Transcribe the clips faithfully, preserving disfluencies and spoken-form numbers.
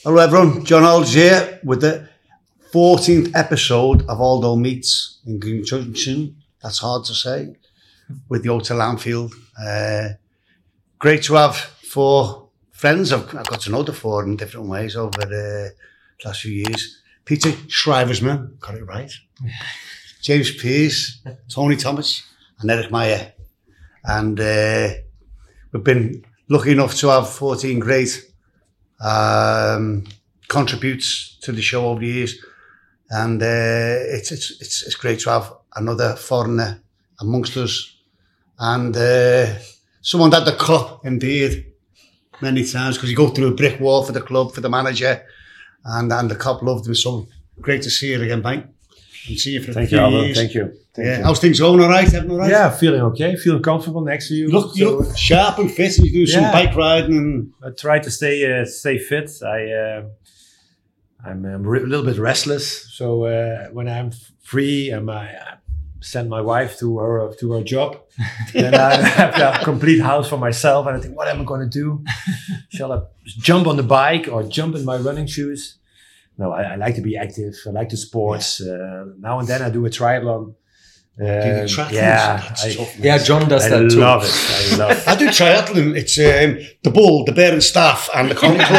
Hello everyone, John Aldridge here with the fourteenth episode of Aldo Meets in conjunction, that's hard to say, with the Hotel Anfield. Uh, great to have four friends. I've, I've got to know the four in different ways over the last few years. Peter Schreiversman, got it right. James Pearce, Tony Thomas and Eric Meyer. And uh, we've been lucky enough to have fourteen great um, contributes to the show over the years. And uh, it's, it's, it's, it's great to have another foreigner amongst us. And uh, someone that the club indeed many times, because you go through a brick wall for the club, for the manager, and, and the club loved him. So great to see you again, mate. And see you for Thank a few you, Aldo. years. Thank you. Thank yeah. you. How's things going? All right? Everything all right? Yeah, feeling okay. Feeling comfortable next to you. You look, you So, look sharp and fit. You do some Yeah. bike riding and I try to stay uh, stay fit. I uh, I'm um, a little bit restless. So uh, when I'm f- free and my I send my wife to her to her job, then I have a complete house for myself. And I think, what am I going to do? Shall I jump on the bike or jump in my running shoes? No, I, I like to be active. I like the sports. Uh, now and then I do a triathlon. do you Um, triathlon? yeah, That's I, tough, man. Yeah, John does I that too. love it. I love it. I do triathlon. It's um, the bull, the bear and staff, and the country club.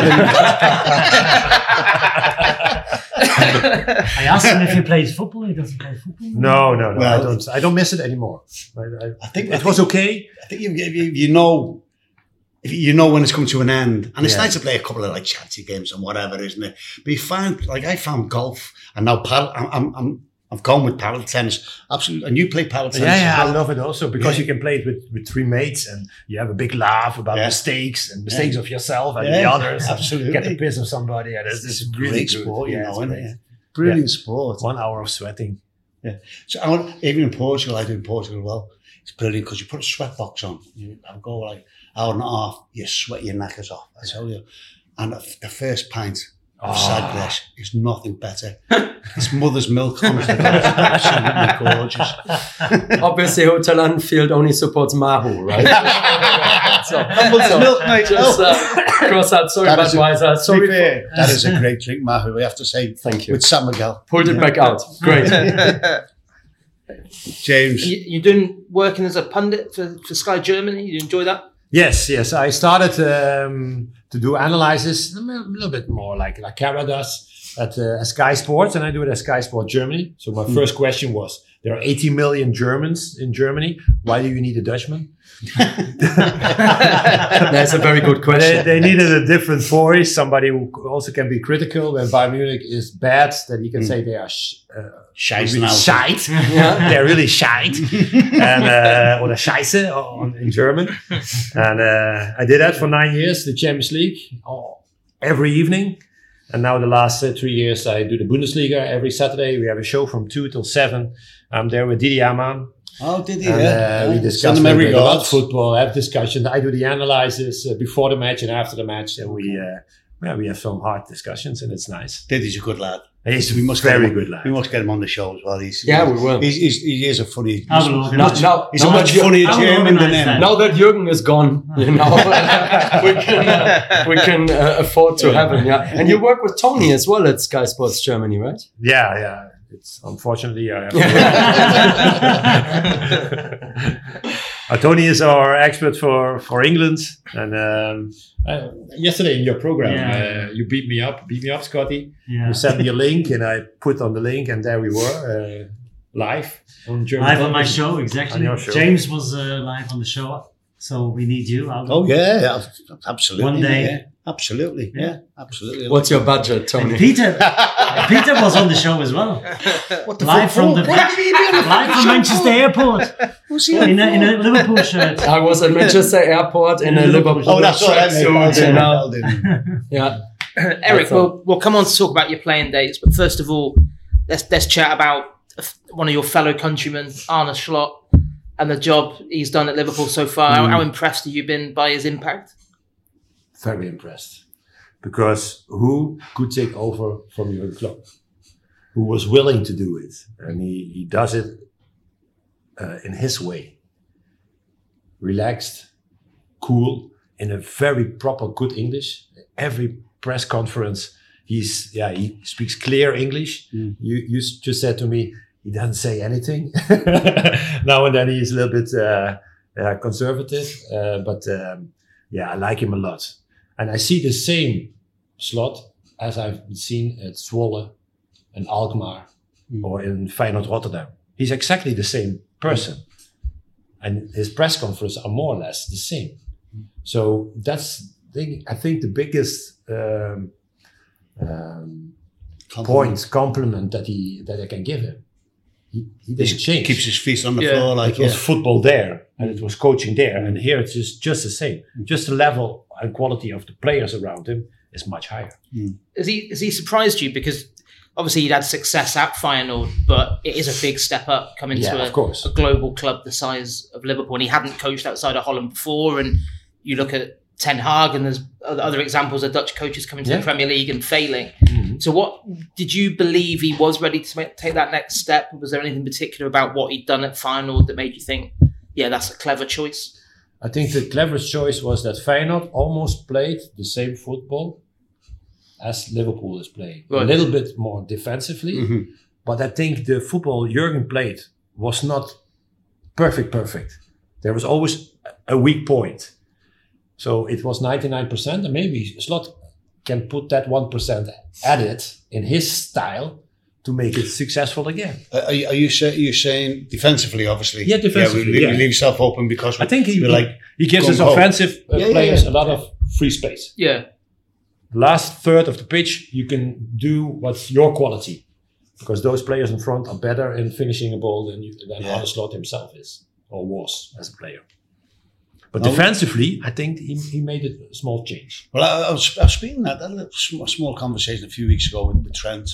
I asked him if he plays football. He doesn't play football. No, no, no. Well, I don't. I don't miss it anymore. I, I, I think it I was think- okay. I think you, you, you know, if you know when it's coming to an end, and it's Yeah. nice to play a couple of like charity games and whatever, isn't it? But you find, like I found golf, and now paddle. I'm, I'm, I'm I've gone with paddle tennis. Absolutely, and you play paddle tennis. Yeah, as yeah. I well. love it also because Yeah. you can play it with, with three mates, and you have a big laugh about Yeah. mistakes and mistakes Yeah. of yourself and Yeah, the others. and absolutely. Get the piss of somebody. And it's, it's really Great good. sport, you Yeah, know, it's isn't great. it? Brilliant sport. One hour of sweating. So I want, even in Portugal, I do in Portugal as well. It's brilliant because you put a sweat box on. You have go like hour and a half. You sweat your knackers off. I tell you. And the, the first pint of Oh. Sagres is nothing better. It's mother's milk. Honestly, it's absolutely gorgeous. Obviously, Hotel Anfield only supports Mahu, right? so, Mother's so milk, mate. just uh, cross out. Sorry, That is a- Budweiser. To Sorry, be for, fair, that is a great drink, Mahu. We have to say, thank you. with San Miguel. Pulled it back out. Great. James. You, you're doing working as a pundit for, for Sky Germany. You enjoy that? Yes, yes. I started um, to do analysis a little bit more like like Cara does at, uh, at Sky Sports, and I do it at Sky Sports Germany. So my first question was: there are eighty million Germans in Germany. Why do you need a Dutchman? That's a very good They, question. they needed a different voice, somebody who also can be critical when Bayern Munich is bad, that he can say they are sh- uh, Scheiße really now. shite. Yeah. They're really shite. and, uh, or the Scheiße on, in German. And uh, I did that for nine years, the Champions League, oh, every evening. And now the last uh, three years, I do the Bundesliga every Saturday. We have a show from two till seven. I'm there with Didi Hamann. Oh, did he? And, Yeah. uh, we Yeah. discuss Send him a my little bit about regards. football, have discussions. I do the analysis uh, before the match and after the match, and we uh, yeah, we have some hard discussions, and it's nice. Didi's a good lad. He's We a must get very him, good lad. We must get him on the show as well. He's, Yeah, we will. He's, he's, he is a funny. I will Now, organise. now, He's now a much that Jür- funnier I will German than organise him. that. now that Jürgen is gone, you know, we can uh, we can uh, afford to have him. Yeah, and you work with Tony as well at Sky Sports Germany, right? Yeah, yeah. It's unfortunately I have uh, Tony is our expert for, for England, and um, uh, yesterday in your program Yeah. uh, you beat me up, beat me up, Scotty. Yeah. You sent me a link, and I put on the link, and there we were uh, live on German. Live on my television. show, exactly. On your show. James was uh, live on the show, so we need you. I'll Oh, yeah, yeah, absolutely. One day. Yeah, absolutely. Yeah, absolutely. What's your budget, And Tony? Peter, Peter was on the show as well. What the Live fuck from for? the Why did he be on the live from Manchester Airport Was he on in a, for? in a Liverpool shirt. I was at Manchester Airport in a Liverpool Oh, that's all right, mate. Well tracksuit, done, you know. well done. Yeah. Eric, we'll, we'll come on to talk about your playing days, but first of all, let's let's chat about one of your fellow countrymen, Arne Slot, and the job he's done at Liverpool so far. How, how impressed have you been by his impact? Very impressed, because who could take over from your club? Who was willing to do it, and he, he does it uh, in his way, relaxed, cool, in a very proper, good English. Every press conference, he's yeah he speaks clear English. Mm. You you s- just said to me he doesn't say anything. Now and then he's a little bit uh, uh, conservative, uh, but um, yeah, I like him a lot, and I see the same Slot as I've seen at Zwolle and Alkmaar Mm. or in Feyenoord Rotterdam. He's exactly the same person, and his press conferences are more or less the same. So that's the, I think the biggest um, um, point compliment that he that I can give him. He, he He didn't change. keeps his feet on the Yeah. floor like It was yeah. football there, and it was coaching there, and here it's just just the same. Just the level and quality of the players around him is much higher. Has he has he surprised you? Because obviously he'd had success at Feyenoord, but it is a big step up coming Yeah, to of a, course. a global club the size of Liverpool, and he hadn't coached outside of Holland before. And you look at Ten Hag, and there's other examples of Dutch coaches coming to Yeah. the Premier League and failing. Mhm. So, what did you believe he was ready to make, take that next step? Was there anything particular about what he'd done at Feyenoord that made you think, yeah, that's a clever choice? I think the cleverest choice was that Feyenoord almost played the same football as Liverpool is playing. A Right. little bit more defensively, Mhm. but I think the football Jurgen played was not perfect, perfect. There was always a weak point. So it was ninety-nine percent, and maybe Slot can put that one percent added in his style to make it successful again. Uh, Are you, are you, say, are you saying defensively, obviously? Yeah, defensively, Yeah, we, yeah. we leave yourself open because I think he, we're like, he gives his gung-ho. offensive uh, Yeah, yeah, players yeah. a lot of free space. Yeah. The last third of the pitch, you can do what's your quality, because those players in front are better in finishing a ball than, you, than Yeah. Arne Slot himself is or was as a player. But No. defensively, I think he, he made a small change. well, I, I was, I was speaking that, that little sm- small conversation a few weeks ago with, with Trent,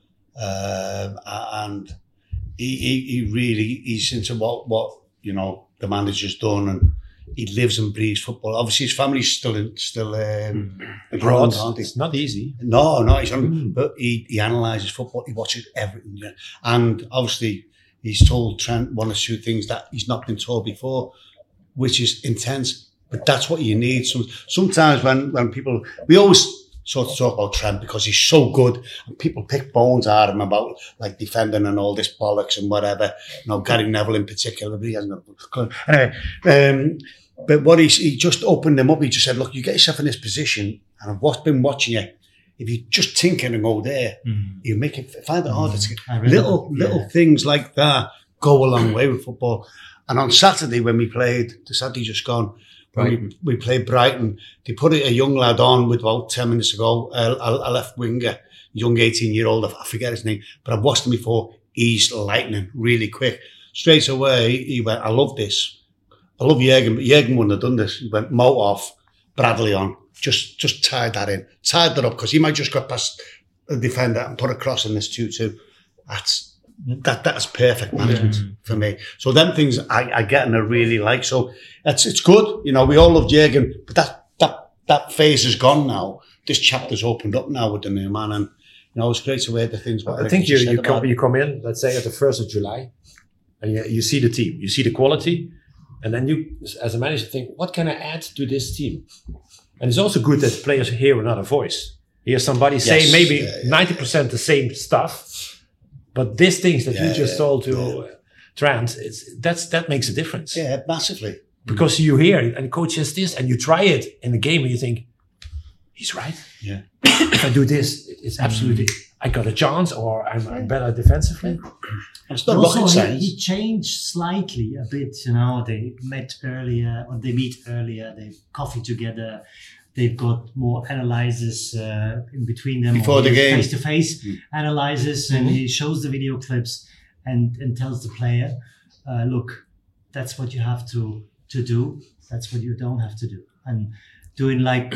um, a- and he, he, he really, he's into what, what, you know, the manager's done, and he lives and breathes football. Obviously, his family's still in, still um, abroad, aren't they? It's not easy. No, no, he's on, Mm. but he, he analyses football, he watches everything. Yeah. And obviously, he's told Trent one or two things that he's not been told before, which is intense. But that's what you need. Some, sometimes when, when people, we always sort of talk about Trent because he's so good, and people pick bones out of him about like defending and all this bollocks and whatever. You know, Gary Neville in particular, but he hasn't. Anyway, um, but what he's, he just opened them up. He just said, look, you get yourself in this position, and I've watched, been watching you. If you just tinker and go there, Mm. you make it, find it harder to I really little, don't- little yeah. things like that go a long way with football. And on Saturday when we played, the Saturday just gone, when we, we played Brighton, they put a young lad on with about ten minutes ago, a, a, a left winger, young eighteen year old, I forget his name, but I've watched him before. He's lightning, really quick. Straight away, he went, I love this. I love Jürgen, but Jürgen wouldn't have done this. He went Mo off, Bradley on, just just tied that in, tied that up, because he might just got past the defender and put a cross in this two two. That's that that's perfect management Yeah. for me. So them things I, I get and I really like. So it's it's good. You know, we all love Jürgen, but that that that phase is gone now. This chapter's opened up now with the new man, and you know, it's great to hear the things. What I Eric think you, just said you, about come, it. you come in, let's say, at the first of July, and you, you see the team, you see the quality, and then you, as a manager, think, what can I add to this team? And it's also good that players hear another voice. Hear somebody say Yes, maybe yeah, yeah, ninety percent the same stuff, but these things that Yeah, you just yeah, told to yeah. uh, Trent, it's, that's, that makes a difference. Yeah, massively. Because you hear, and the coach says this, and you try it in the game, and you think, he's right. Yeah. If I do this, it's absolutely, I got a chance, or I'm, I'm better defensively. It's But not also, rocket he, science. he changed slightly a bit. You know, they met earlier, or they meet earlier. They coffee together. They've got more analyzes uh, in between them Before the game. face to face Mm. analyzes, and he shows the video clips and and tells the player, uh, "Look, that's what you have to to do. That's what you don't have to do." And doing like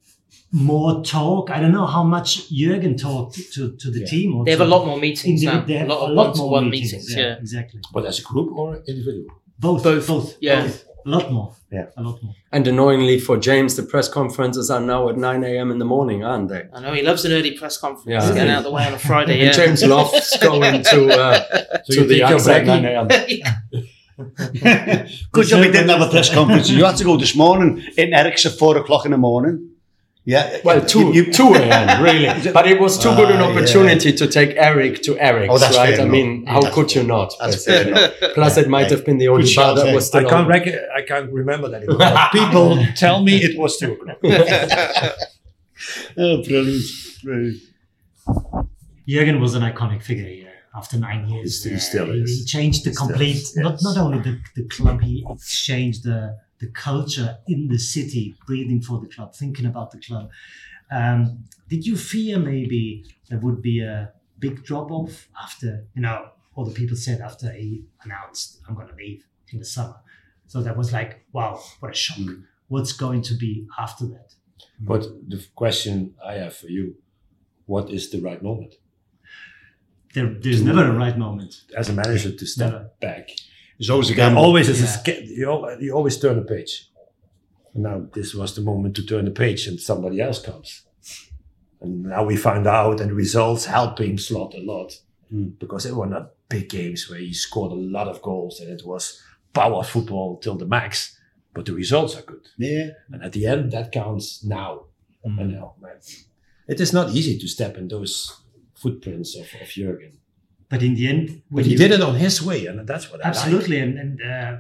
more talk. I don't know how much Jürgen talked to to the Yeah. team. Or They have to a lot more meetings now. They have A lot of one-to-one meetings. meetings. Yeah. Exactly. But as a group or individual? Both, Both, both, yeah. both. A lot more. Yeah. A lot more. And annoyingly for James, the press conferences are now at nine a.m. in the morning, aren't they? I know he loves an early press conference. Yeah. He's getting out of the way on a Friday. Yeah. And James loves going to uh, So to you the think you're Axe at Becky? nine a.m. Good job he didn't have a press conference. You had to go this morning in Eric's at four o'clock in the morning. Yeah. Well, two, You- you- two again, really. But it was too good an Ah, opportunity to take Eric to Eric's, Oh, that's right? fair I mean, enough. how That's could you fair. not? That's fair enough. Plus, it might Hey, have been the only good bar shout, that eh? was I still can't open. rec- I can't remember that anymore. But people tell me it was two o'clock. Oh, brilliant. Brilliant. Jürgen was an iconic figure here after nine years. He there. still He- is. He changed the He still complete, is, not, yes. not only the, the club, he changed the, the culture in the city, breathing for the club, thinking about the club. Um, did you fear maybe there would be a big drop off after, you know, all the people said after he announced, I'm going to leave in the summer. So that was like, wow, what a shock. Mm. What's going to be after that? But the question I have for you, what is the right moment There, there's never a right moment. as a manager to step Never. back? There's always a There gamble. always is a Yeah. sca- you, al- you always turn a page. Now this was the moment to turn the page, and somebody else comes. And now we find out, and the results helping Slot a lot Mm. because they were not big games where he scored a lot of goals, and it was power football till the max. But the results are good, Yeah. and at the end that counts now. Mm. And now, man, it is not easy to step in those footprints of, of Jurgen. But in the end, But he did it on his way, and that's what I like. absolutely, and, and uh,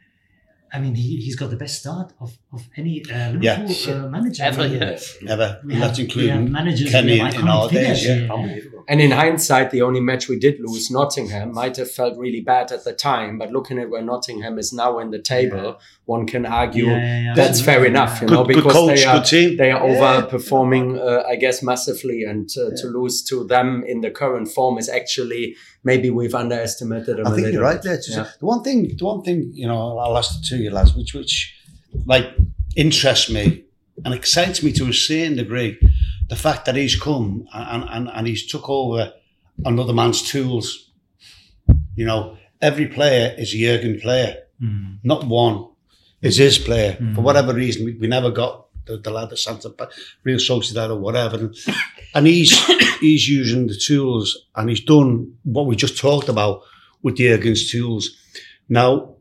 I mean, he, he's got the best start of, of any uh, Liverpool Yeah. uh, manager. Ever, I mean, yeah. Never. We And have, that's we have including managers Kenny with in iconic our days, figures, yeah. Unbelievable. And in hindsight, the only match we did lose, Nottingham, might have felt really bad at the time. But looking at where Nottingham is now in the table, one can argue Yeah, yeah, yeah, that's fair absolutely, enough, yeah. you know, Good, good because coach, they are good team. they are Yeah. overperforming, uh, I guess, massively, and uh, to lose to them in the current form is actually maybe we've underestimated them. I a think you're little right bit. there. It's just- Yeah. The one thing, the one thing, you know, I'll ask the two of you lads, which, which, like, interests me and excites me to a certain degree, the fact that he's come and, and, and he's took over another man's tools. You know, every player is a Jurgen player, Mm. not one is his player. Mm. For whatever reason, we, we never got the, the lad at Santa Pa- Real Sociedad or whatever. And, and he's he's using the tools, and he's done what we just talked about with Jurgen's tools. Now,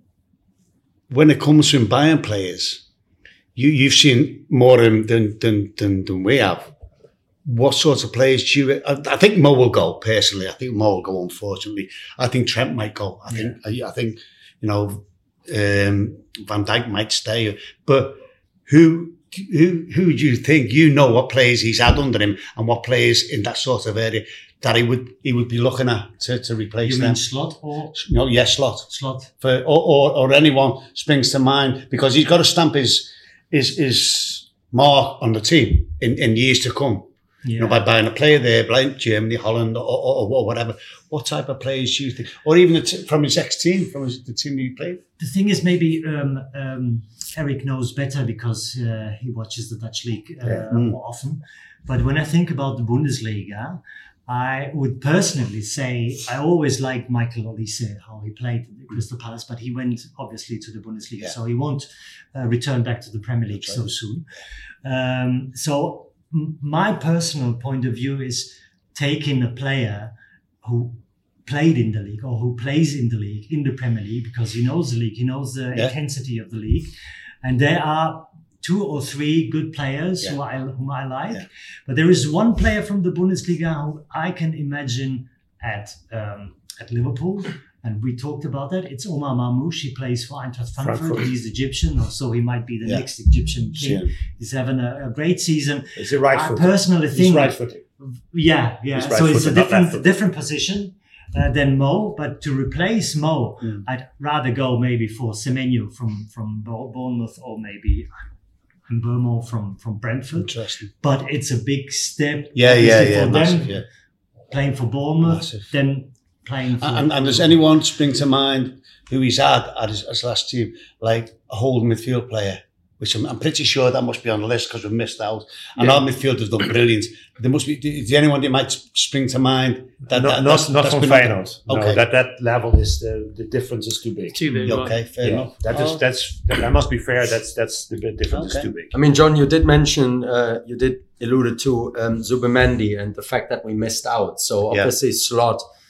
when it comes to buying players, you, you've seen more than, than, than, than, than we have. What sorts of players do you... I, I think Mo will go, personally. I think Mo will go, unfortunately. I think Trent might go. I think, I, I think you know, um, Van Dijk might stay. But who... Who who do you think, you know what players he's had under him and what players in that sort of area that he would he would be looking at to, to replace You them? mean Slot or You know, yes, Slot. Slot? For, or, or, or anyone springs to mind, because he's got to stamp his his, his mark on the team in, in years to come. Yeah. You know, by buying a player there, like Germany, Holland, or, or, or whatever. What type of players do you think? Or even the t- from his ex-team, from his, the team he played? The thing is, maybe um, um, Eric knows better because uh, he watches the Dutch league uh, Yeah. Mm. more often. But when I think about the Bundesliga, I would personally say I always liked Michael Olise, how he played at Crystal Palace, but he went obviously to the Bundesliga, Yeah. so he won't uh, return back to the Premier League That's so right. soon. Um, so m- my personal point of view is taking a player who played in the league or who plays in the league, in the Premier League, because he knows the league, he knows the Yeah. intensity of the league. And there are two or three good players Yeah. who I whom I like. Yeah. But there is one player from the Bundesliga who I can imagine at um, at Liverpool. And we talked about that. It's Omar Marmoush. He plays for Eintracht Frankfurt. Frankfurt. He's Egyptian, so he might be the Yeah. next Egyptian king. Sure. He's having a, a great season. Is he right I footed? personally He's think right footed. yeah, yeah. He's So it's a right-footed, not different left-footed. different position uh, than Mo. But to replace Mo, Mm. I'd rather go maybe for Semenyo from from Bour- Bournemouth or maybe Mbeumo from from Brentford. Interesting. But it's a big step. Yeah, yeah, obviously, yeah. For Massive, them yeah. playing for Bournemouth, Massive. then playing for. And, and does anyone spring to mind who he's had at his, his last team, like a holding midfield player? Which I'm, I'm pretty sure that must be on the list because we missed out. And Yeah. our midfield has done brilliant. But there must be, is there anyone that might spring to mind? That, not that, not, that's- not that's from been- Feyenoord. No, Okay. that that level is the the difference is too big. Too big. Yeah, right. okay, fair Yeah, enough. that is Oh, that's that, I must be fair. That's that's the bit difference Okay. is too big. I mean, John, you did mention, uh, you did alluded to um, Zubimendi and the fact that we missed out. So Yeah. obviously Slot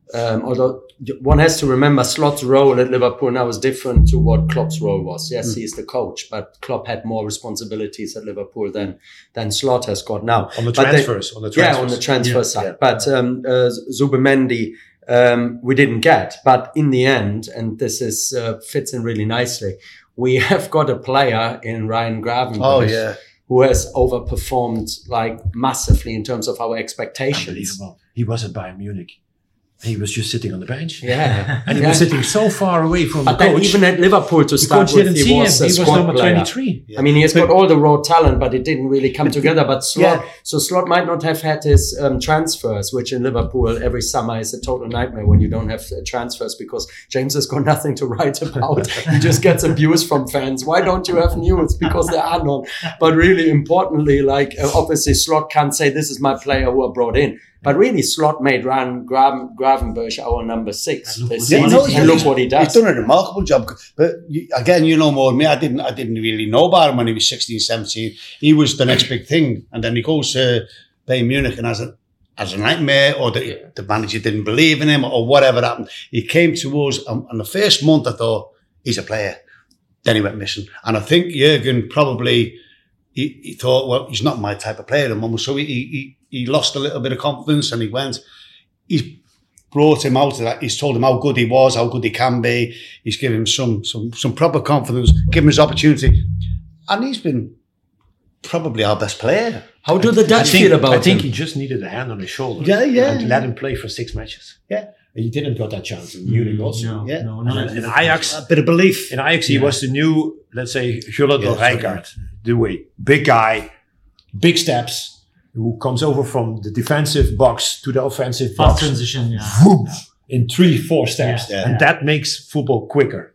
Um, although one has to remember Slott's role at Liverpool now is different to what Klopp's role was. Yes, mm. he's the coach, but Klopp had more responsibilities at Liverpool than than Slot has got now. On the but transfers, they, on the transfers. Yeah, on the transfer yeah, side. Yeah. But um, uh, Zubimendi, um, we didn't get. But in the end, and this is uh, fits in really nicely, we have got a player in Ryan Gravenberch. Oh, yeah. Who has overperformed like massively in terms of our expectations. Unbelievable. He was at Bayern Munich. He was just sitting on the bench. Yeah. And he yeah. was sitting so far away from but the coach. But even at Liverpool to start with, he was him. a He squad was number player. twenty-three. Yeah. I mean, he has but, got all the raw talent, but it didn't really come together. But Slot, yeah. so Slot might not have had his um, transfers, which in Liverpool every summer is a total nightmare when you don't have uh, transfers because James has got nothing to write about. He just gets abuse from fans. Why don't you have news? Because there are none. But really importantly, like uh, obviously Slot can't say this is my player who I brought in. But really, Slot made Ryan Gravenberch our number six. And look, this yeah, season. no, and look what he does. He's done a remarkable job. But you, again, you know more than me. I didn't. I didn't really know about him when he was sixteen, seventeen. He was the next big thing, and then he goes to Bayern Munich and has a as a nightmare, or the, yeah. the manager didn't believe in him, or whatever happened. He came to us, and, and the first month I thought he's a player. Then he went missing, and I think Jurgen probably he, he thought, well, he's not my type of player at the moment, so he. he He lost a little bit of confidence and he went. He's brought him out of that. He's told him how good he was, how good he can be. He's given him some some some proper confidence, given him his opportunity. And he's been probably our best player. How do the Dutch think, feel about him? I think he just needed a hand on his shoulder. Yeah, yeah. And let him play for six matches. Yeah. He didn't got that chance in Munich also. No, yeah. no, no. In Ajax, a bit of belief. In Ajax, he yeah. was the new, let's say, Gullit yeah, or Rijkaard. The way. Big guy, big steps. Who comes over from the defensive box to the offensive Fast box. transition, yeah. Whoop, in three, four steps. Yeah. And Yeah. that makes football quicker.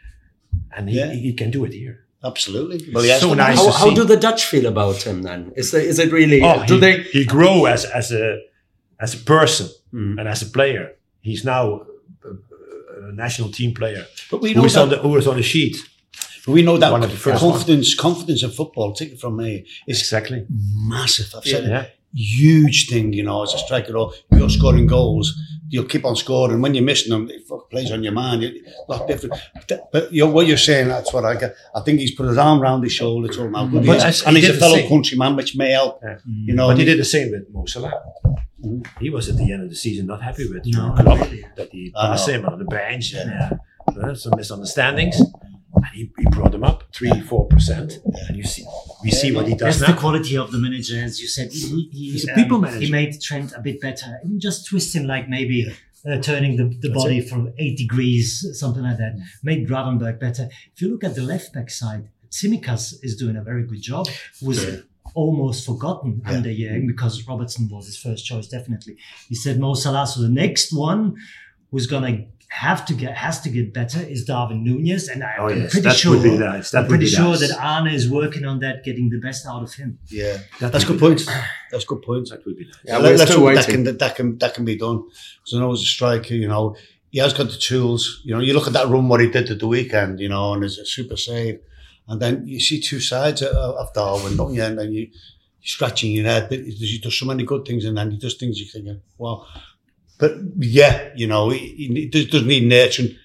And he, Yeah. he can do it here. Absolutely. Well, yeah, So nice How, to how see. do the Dutch feel about him then? Is there, is it really? Oh, do he, they? he grew as as a as a person Mm. and as a player. He's now a, a national team player. But we Who know was on that, the who was on the sheet. we know that one of the first confidence, confidence in football, take it from me, is Exactly. massive. I've said it. Yeah. Huge thing, you know, as a striker. Or you're scoring goals, you'll keep on scoring. When you're missing them, it plays on your mind. It's not different. But you're, what you're saying, that's what I get. I think he's put his arm around his shoulder, told him how good he But is. as- And he he's a did the fellow same. countryman, which may help. Yeah. You know, But he did the same with Mo Salah. Mhm. He was at the end of the season not happy with No, Klopp really. that he I passed know. him on the bench and uh, uh, some misunderstandings. And he, he brought him up three, four percent. And you see, we see what he does That's now. the quality of the manager, as you said. He, he, He's a um, people manager. He made Trent a bit better. And just twisting, like maybe uh, turning the, the That's body from eight degrees, something like that. Made Gravenberch better. If you look at the left back side, Tsimikas is doing a very good job. Was Yeah. almost forgotten Yeah. under Jürgen because Robertson was his first choice, definitely. He said Mo Salah. So the next one who's gonna have to get has to get better is Darwin Nunez, and I, Oh, I'm yes, pretty that sure would be nice. That I'm would pretty be sure nice. that Arne is working on that, getting the best out of him. yeah, That that's would good be point. That's good point. That would be nice. Yeah, Let- we're let's still hope that waiting. can that can that can be done. Because I know as a striker, you know, he has got the tools. You know, you look at that run what he did at the weekend, you know, and it's a super save, and then you see two sides of, of Darwin, don't you? And then you you're scratching your head. But he does so many good things, and then he does things you're thinking, well, but yeah, you know, he, he does, does need nurturing.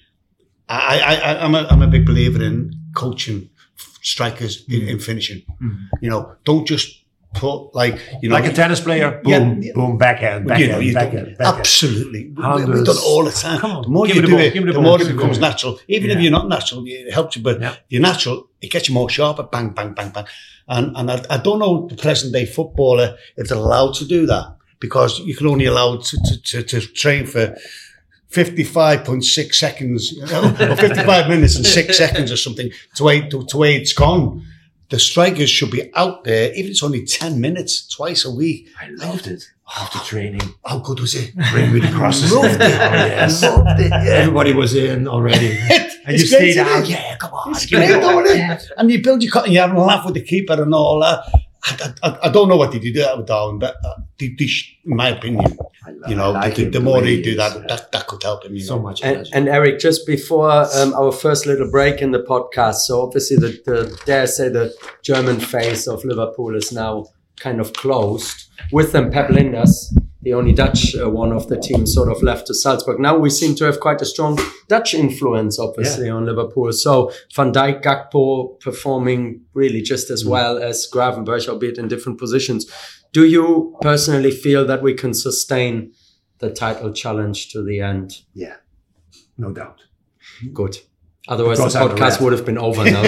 I, I, I, I'm a, I'm a big believer in coaching strikers in, in finishing. Mm. You know, don't just put like you know Like a tennis player, Yeah, boom, yeah. boom, backhand, you backhand, know, you backhand, don't, backhand. absolutely. We, Hundreds. we've done it all the time. Come on, the more give you me the do ball, it, give me the, the more ball, it give me the becomes ball. natural. Even if Yeah. you're not natural, it helps you. But Yeah. you're natural, it gets you more sharper. Bang, bang, bang, bang. And and I, I don't know the present day footballer if they're allowed to do that because you can only allow to to, to, to train for fifty-five point six seconds you know, or fifty-five minutes and six seconds or something to wait to, to wait it's gone. The strikers should be out there, even if it's only ten minutes, twice a week. I loved it after training. How good was it? Bring me the crosses. Loved it. Oh, yes. Loved it. Yeah. Everybody was in already. And It's you great, stayed isn't out. it? Yeah, come on. It's give me great, the ball. don't it? And you build your cut and you have a laugh with the keeper and all that. I, I, I don't know what they do that with Darwin, but uh, they, they sh- in my opinion, I love- you know, I like the, him the more way they he do is, that, yeah. that, that could help him. You know? So much. And, energy. and Eric, just before um, our first little break in the podcast, so obviously the, the dare I say the German face of Liverpool is now kind of closed. With them, Pep Linders, the only Dutch uh, one of the teams sort of left to Salzburg. Now we seem to have quite a strong Dutch influence, obviously, yeah. on Liverpool. So Van Dijk, Gakpo performing really just as mm. well as Gravenberch, albeit in different positions. Do you personally feel that we can sustain the title challenge to the end? Yeah, no doubt. Good. Otherwise, because the podcast would have been over now.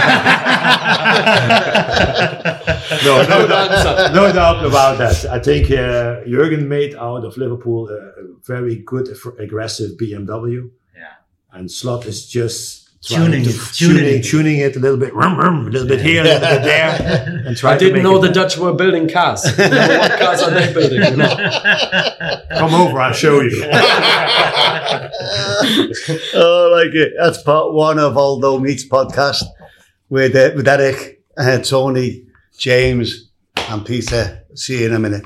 no, no, doubt, no doubt about that. I think uh, Jurgen made out of Liverpool a, a very good, aggressive B M W. Yeah. And Slot is just tuning to, it, tuning, tuning, tuning it a little bit, rum, rum, a little bit here, a little bit there. And try I didn't to make know it the Dutch were building cars. What cars are they building? You know? Come over, I'll show you. Oh, I like it. That's part one of Aldo Meets podcast with, uh, with Eric, uh, Tony, James, and Peter. See you in a minute.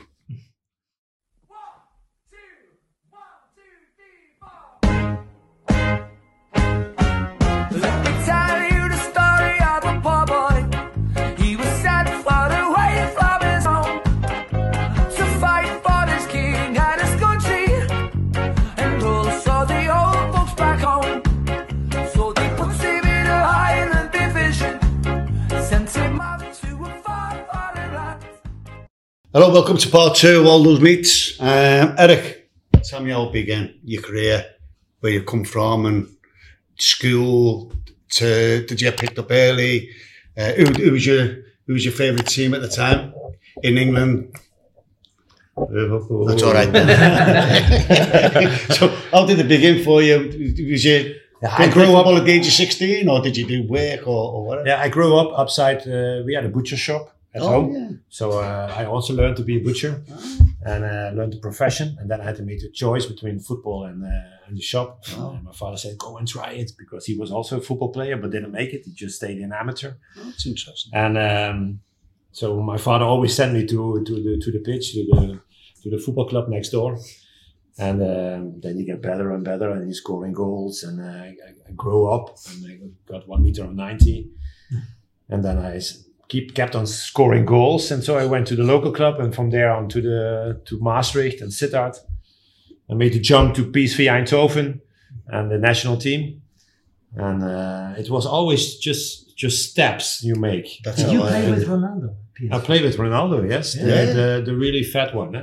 Hello, welcome to part two of All Those Meets. Um, Eric, tell me how it began, your career, where you come from and school, to, did you get picked up early? Uh, who, who was your who was your favourite team at the time in England? Liverpool. That's all right then. So how did it begin for you? Was you yeah, I grew up at the age of sixteen, or did you do work or, or whatever? Yeah, I grew up upside, uh, we had a butcher shop at oh, home. Yeah. So uh, I also learned to be a butcher oh. and uh, learned the profession. And then I had to make the choice between football and, uh, and the shop. Oh. And my father said, go and try it, because he was also a football player, but didn't make it. He just stayed in amateur. Oh, that's interesting. And um, so my father always sent me to, to, the, to the pitch, to the, to the football club next door. And um, then you get better and better, and you're scoring goals. And uh, I, I grew up, and I got one meter on ninety. And then I keep kept on scoring goals. And so I went to the local club, and from there on to the to Maastricht and Sittard. I made the jump to P S V Eindhoven and the national team. And uh, it was always just just steps you make. That's Did you play with Ronaldo? P S V? I played with Ronaldo, yes. Yeah. The, the, the really fat one. Eh?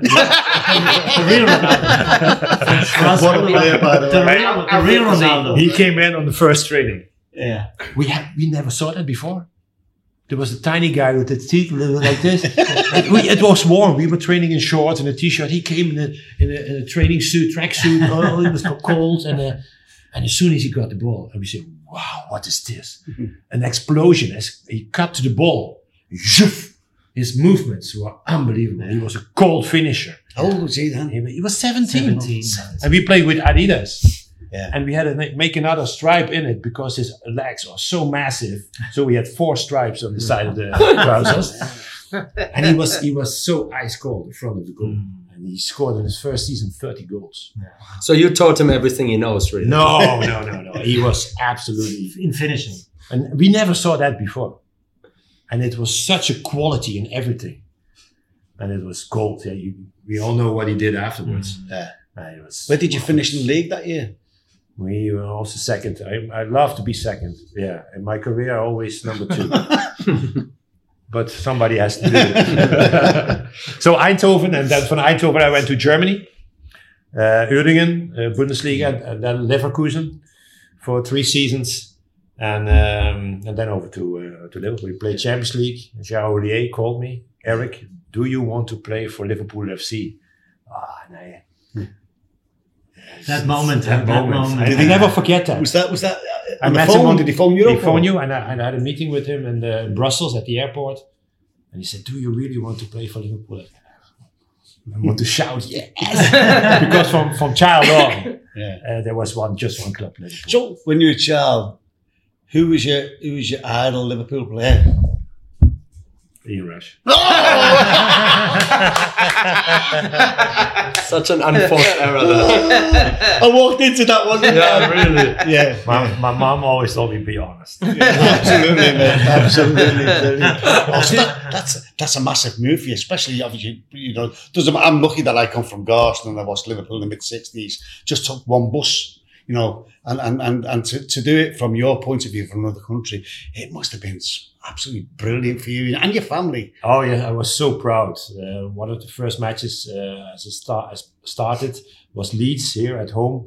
The real Ronaldo. What a player, by the way. The real, the real Ronaldo. He came in on the first training. Yeah. We had we never saw that before. There was a tiny guy with the teeth like this. And we, it was warm. We were training in shorts and a t-shirt. He came in a, in a, in a training suit, track suit. Oh, it was cold. And uh, and as soon as he got the ball, and we said, wow, what is this? Mm-hmm. An explosion. As he cut to the ball. Zoof. His movements were unbelievable. He was a cold finisher. How old was he then? He, he was seventeen. seventeen. And we played with Adidas. Yeah. And we had to make another stripe in it because his legs are so massive. So we had four stripes on the side of the trousers. And he was he was so ice cold in front of the goal. Mm. And he scored in his first season thirty goals. Yeah. So you taught him everything he knows, really? No, no, no, no. He was absolutely... In finishing. And we never saw that before. And it was such a quality in everything. And it was gold. Yeah, you, we all know what he did afterwards. Mm. Yeah. Uh, it was, Where did you finish in the league that year? We were also second. I, I love to be second. Yeah. In my career, always number two. But somebody has to do it. So Eindhoven, and then from Eindhoven I went to Germany. Uh, Uerdingen, uh, Bundesliga, and, and then Leverkusen for three seasons. And um, and then over to uh, to Liverpool. We played Champions League. Jean Ollier called me. Eric, do you want to play for Liverpool F C? Ah, nee. That moment, that, that moment. moment. I, I never forget that. Was that was that uh, I on the met phone? him on, Did he phone you? He up, phoned or? you, and I, and I had a meeting with him in, uh, in Brussels at the airport. And he said, "Do you really want to play for Liverpool?" I want to shout yes, because from from child on, yeah. uh, there was one just one club. Liverpool. So when you were a child, who was your who was your idol Liverpool player? Ian Rush. Such an unforced error there. I walked into that one. Yeah, really. Yeah. My, my mom always told me, be honest. Absolutely, mate. Absolutely. Oh, so that, that's that's a massive move for you, especially obviously, you know. Doesn't I'm lucky that I come from Garston and I watched Liverpool in the mid sixties. Just took one bus, you know, and and and, and to, to do it from your point of view from another country, it must have been absolutely brilliant for you and your family. Oh yeah, I was so proud. Uh, one of the first matches uh, as it start as started was Leeds here at home.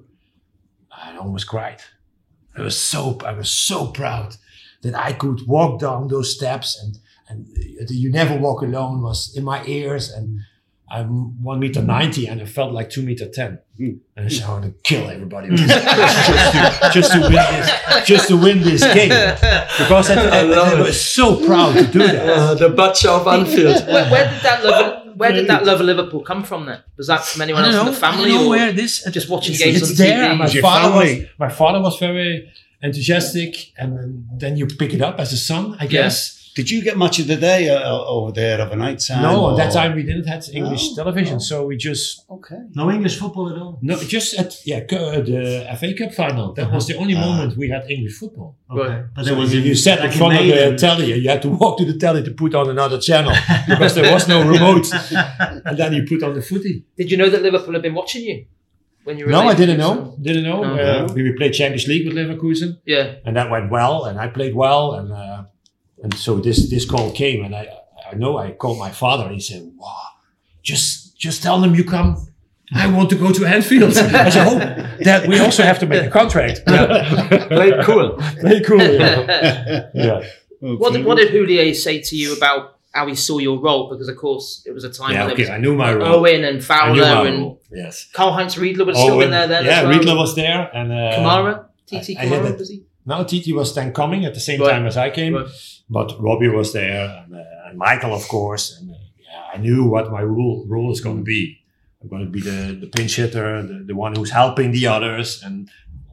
I almost cried. I was so I was so proud that I could walk down those steps, and and the "You Never Walk Alone" was in my ears, and I'm one meter ninety, and I felt like two meter ten, Mm. and I just wanted to kill everybody just, to, just to win this, just to win this game, because I, I, I was so proud to do that. Uh, the Butcher of Anfield. Where, where did that love? Of, where did that love of Liverpool come from? Then was that from anyone I else don't in know, the family, I don't know or where this just watching it's, games it's on there. T V? My Your father was family. my father was very enthusiastic, and then you pick it up as a son, I guess. Did you get Match of the Day uh, over there of a night time? No, or- at that time we didn't have English No, television, no. so we just Okay. No English football at all. no, just at yeah cu- the F A Cup final. That was the only Ah. moment we had English football. Okay. Right. But So there was you, in- you sat in like front of May the then. telly, and you had to walk to the telly to put on another channel because there was no remote, and then you put on the footy. Did you know that Liverpool had been watching you when you were? No, at I didn't Leverkusen? know. Didn't know. No. Uh, we played Champions League with Leverkusen. Yeah. And that went well, and I played well, and uh, and so this this call came, and I I know I called my father, and he said, "Wow, just just tell them you come. I want to go to Anfield." I said, "Oh, Dad, we also have to make a contract." Play it cool. Very cool. Yeah. yeah. What did, what did Houllier say to you about how he saw your role? Because of course it was a time Yeah, when okay, there I knew my was role. Owen and I knew Fowler my and role. Yes. Karl-Heinz Riedler would have still Oh, been and- there then. Yeah, as well. Riedler was there, and uh, Kamara, T T I- I had Kamara that- was he? No, Titi was then coming at the same Right. time as I came, Right. but Robbie was there, and, uh, and Michael, of course. And uh, yeah, I knew what my role role is going to be. I'm going to be the, the pinch hitter, the, the one who's helping the others, and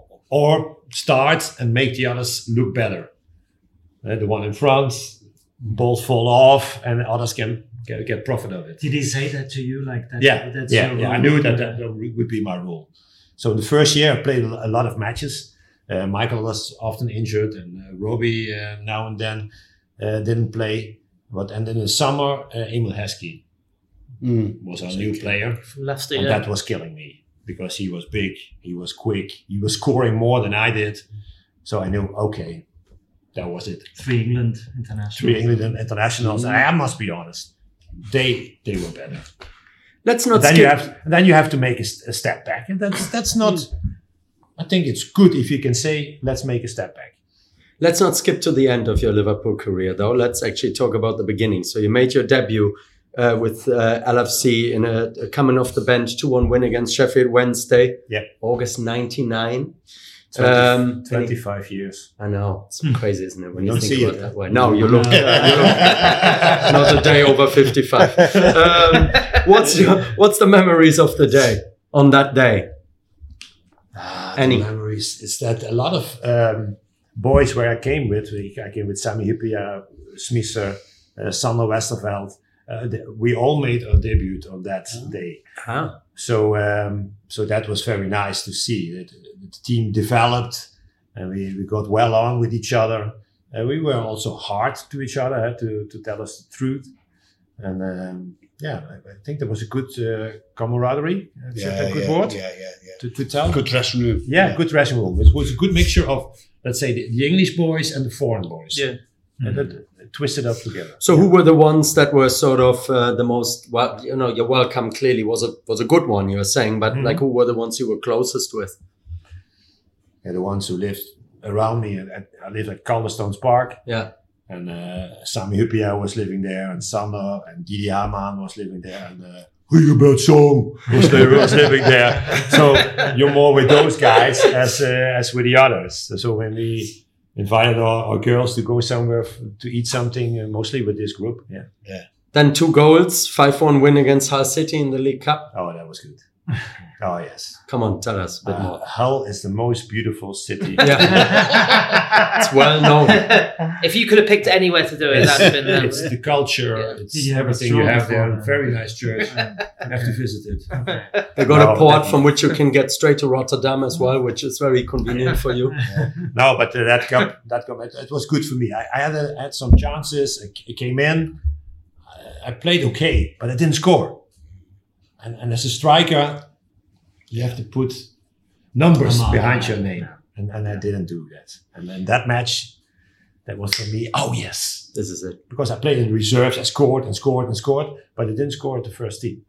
or start and make the others look better. Uh, the one in front, balls fall off, and others can get, get profit of it. Did he say that to you like that? Yeah, that's yeah, your yeah. I role? knew that that would be my role. So the first year I played a lot of matches. Uh, Michael was often injured, and uh, Robbie uh, now and then uh, didn't play. But and in the summer, uh, Emil Heskey Mm. was our new player, From Leicester, and yeah. that was killing me because he was big, he was quick, he was scoring more than I did. So I knew, okay, that was it. Three England international. Three England internationals. And I must be honest, they they were better. Let's not then skip. you have then you have to make a, s- a step back, and that's that's not. I think it's good if you can say, let's make a step back. Let's not skip to the end of your Liverpool career, though. Let's actually talk about the beginning. So you made your debut uh, with uh, L F C in a, a coming off the bench two one win against Sheffield Wednesday, Yeah. August ninety-nine. twenty, Um, twenty-five years. I know, it's crazy, isn't it, when you Don't think see about it. it that way? No, you look, you look not a day over fifty-five. Um, what's your, what's the memories of the day, on that day? Ah, Any. the memories is that a lot of um, boys where I came with, we- I came with Sami Hyppia, Smisser, uh, Sander Westerveld. Uh, th- we all made our debut on that day. Ah. So um, so that was very nice to see. That the team developed, and we, we got well on with each other. And we were also hard to each other uh, to to tell us the truth. And um, yeah, I, I think there was a good uh, camaraderie. Is that a good word yeah, yeah, yeah. to, to tell? Good dressing room. Yeah, good dressing room. It was a good mixture of, let's say, the, the English boys and the foreign boys. Yeah. And that uh, twisted up together. So who were the ones that were sort of uh, the most, well, you know, your welcome clearly was a was a good one, you were saying, but Mhm. like who were the ones you were closest with? Yeah, the ones who lived around me. At, I lived at Calderstones Park. Yeah. And uh, Sami Hyppia was living there, and Sander and Didi Hamann was living there, and uh, Hugo Song was, li- was living there. So you're more with those guys as uh, as with the others. So when we invited our, our girls to go somewhere f- to eat something, uh, mostly with this group. Yeah. Then two goals, five one win against Hull City in the League Cup. Oh, that was good. Oh yes. Come on, tell us a bit more. Uh, Hull is the most beautiful city. Yeah, it's well known. If you could have picked anywhere to do it, that'd have been them. It's the culture. Yeah. It's Did you have a everything you stroll have there. before? Very nice church. You have to visit it. They got No, a port that- from which you can get straight to Rotterdam as well, which is very convenient for you. No, but uh, that cup, that cup, it, it was good for me. I, I had a, had some chances. I, I came in. I, I played okay, but I didn't score. And, and as a striker, you have to put numbers Come on. behind your name, and, and I didn't do that. And then that match, that was for me. Oh yes, This is it. because I played in reserves. I scored and scored and scored, but I didn't score at the first team.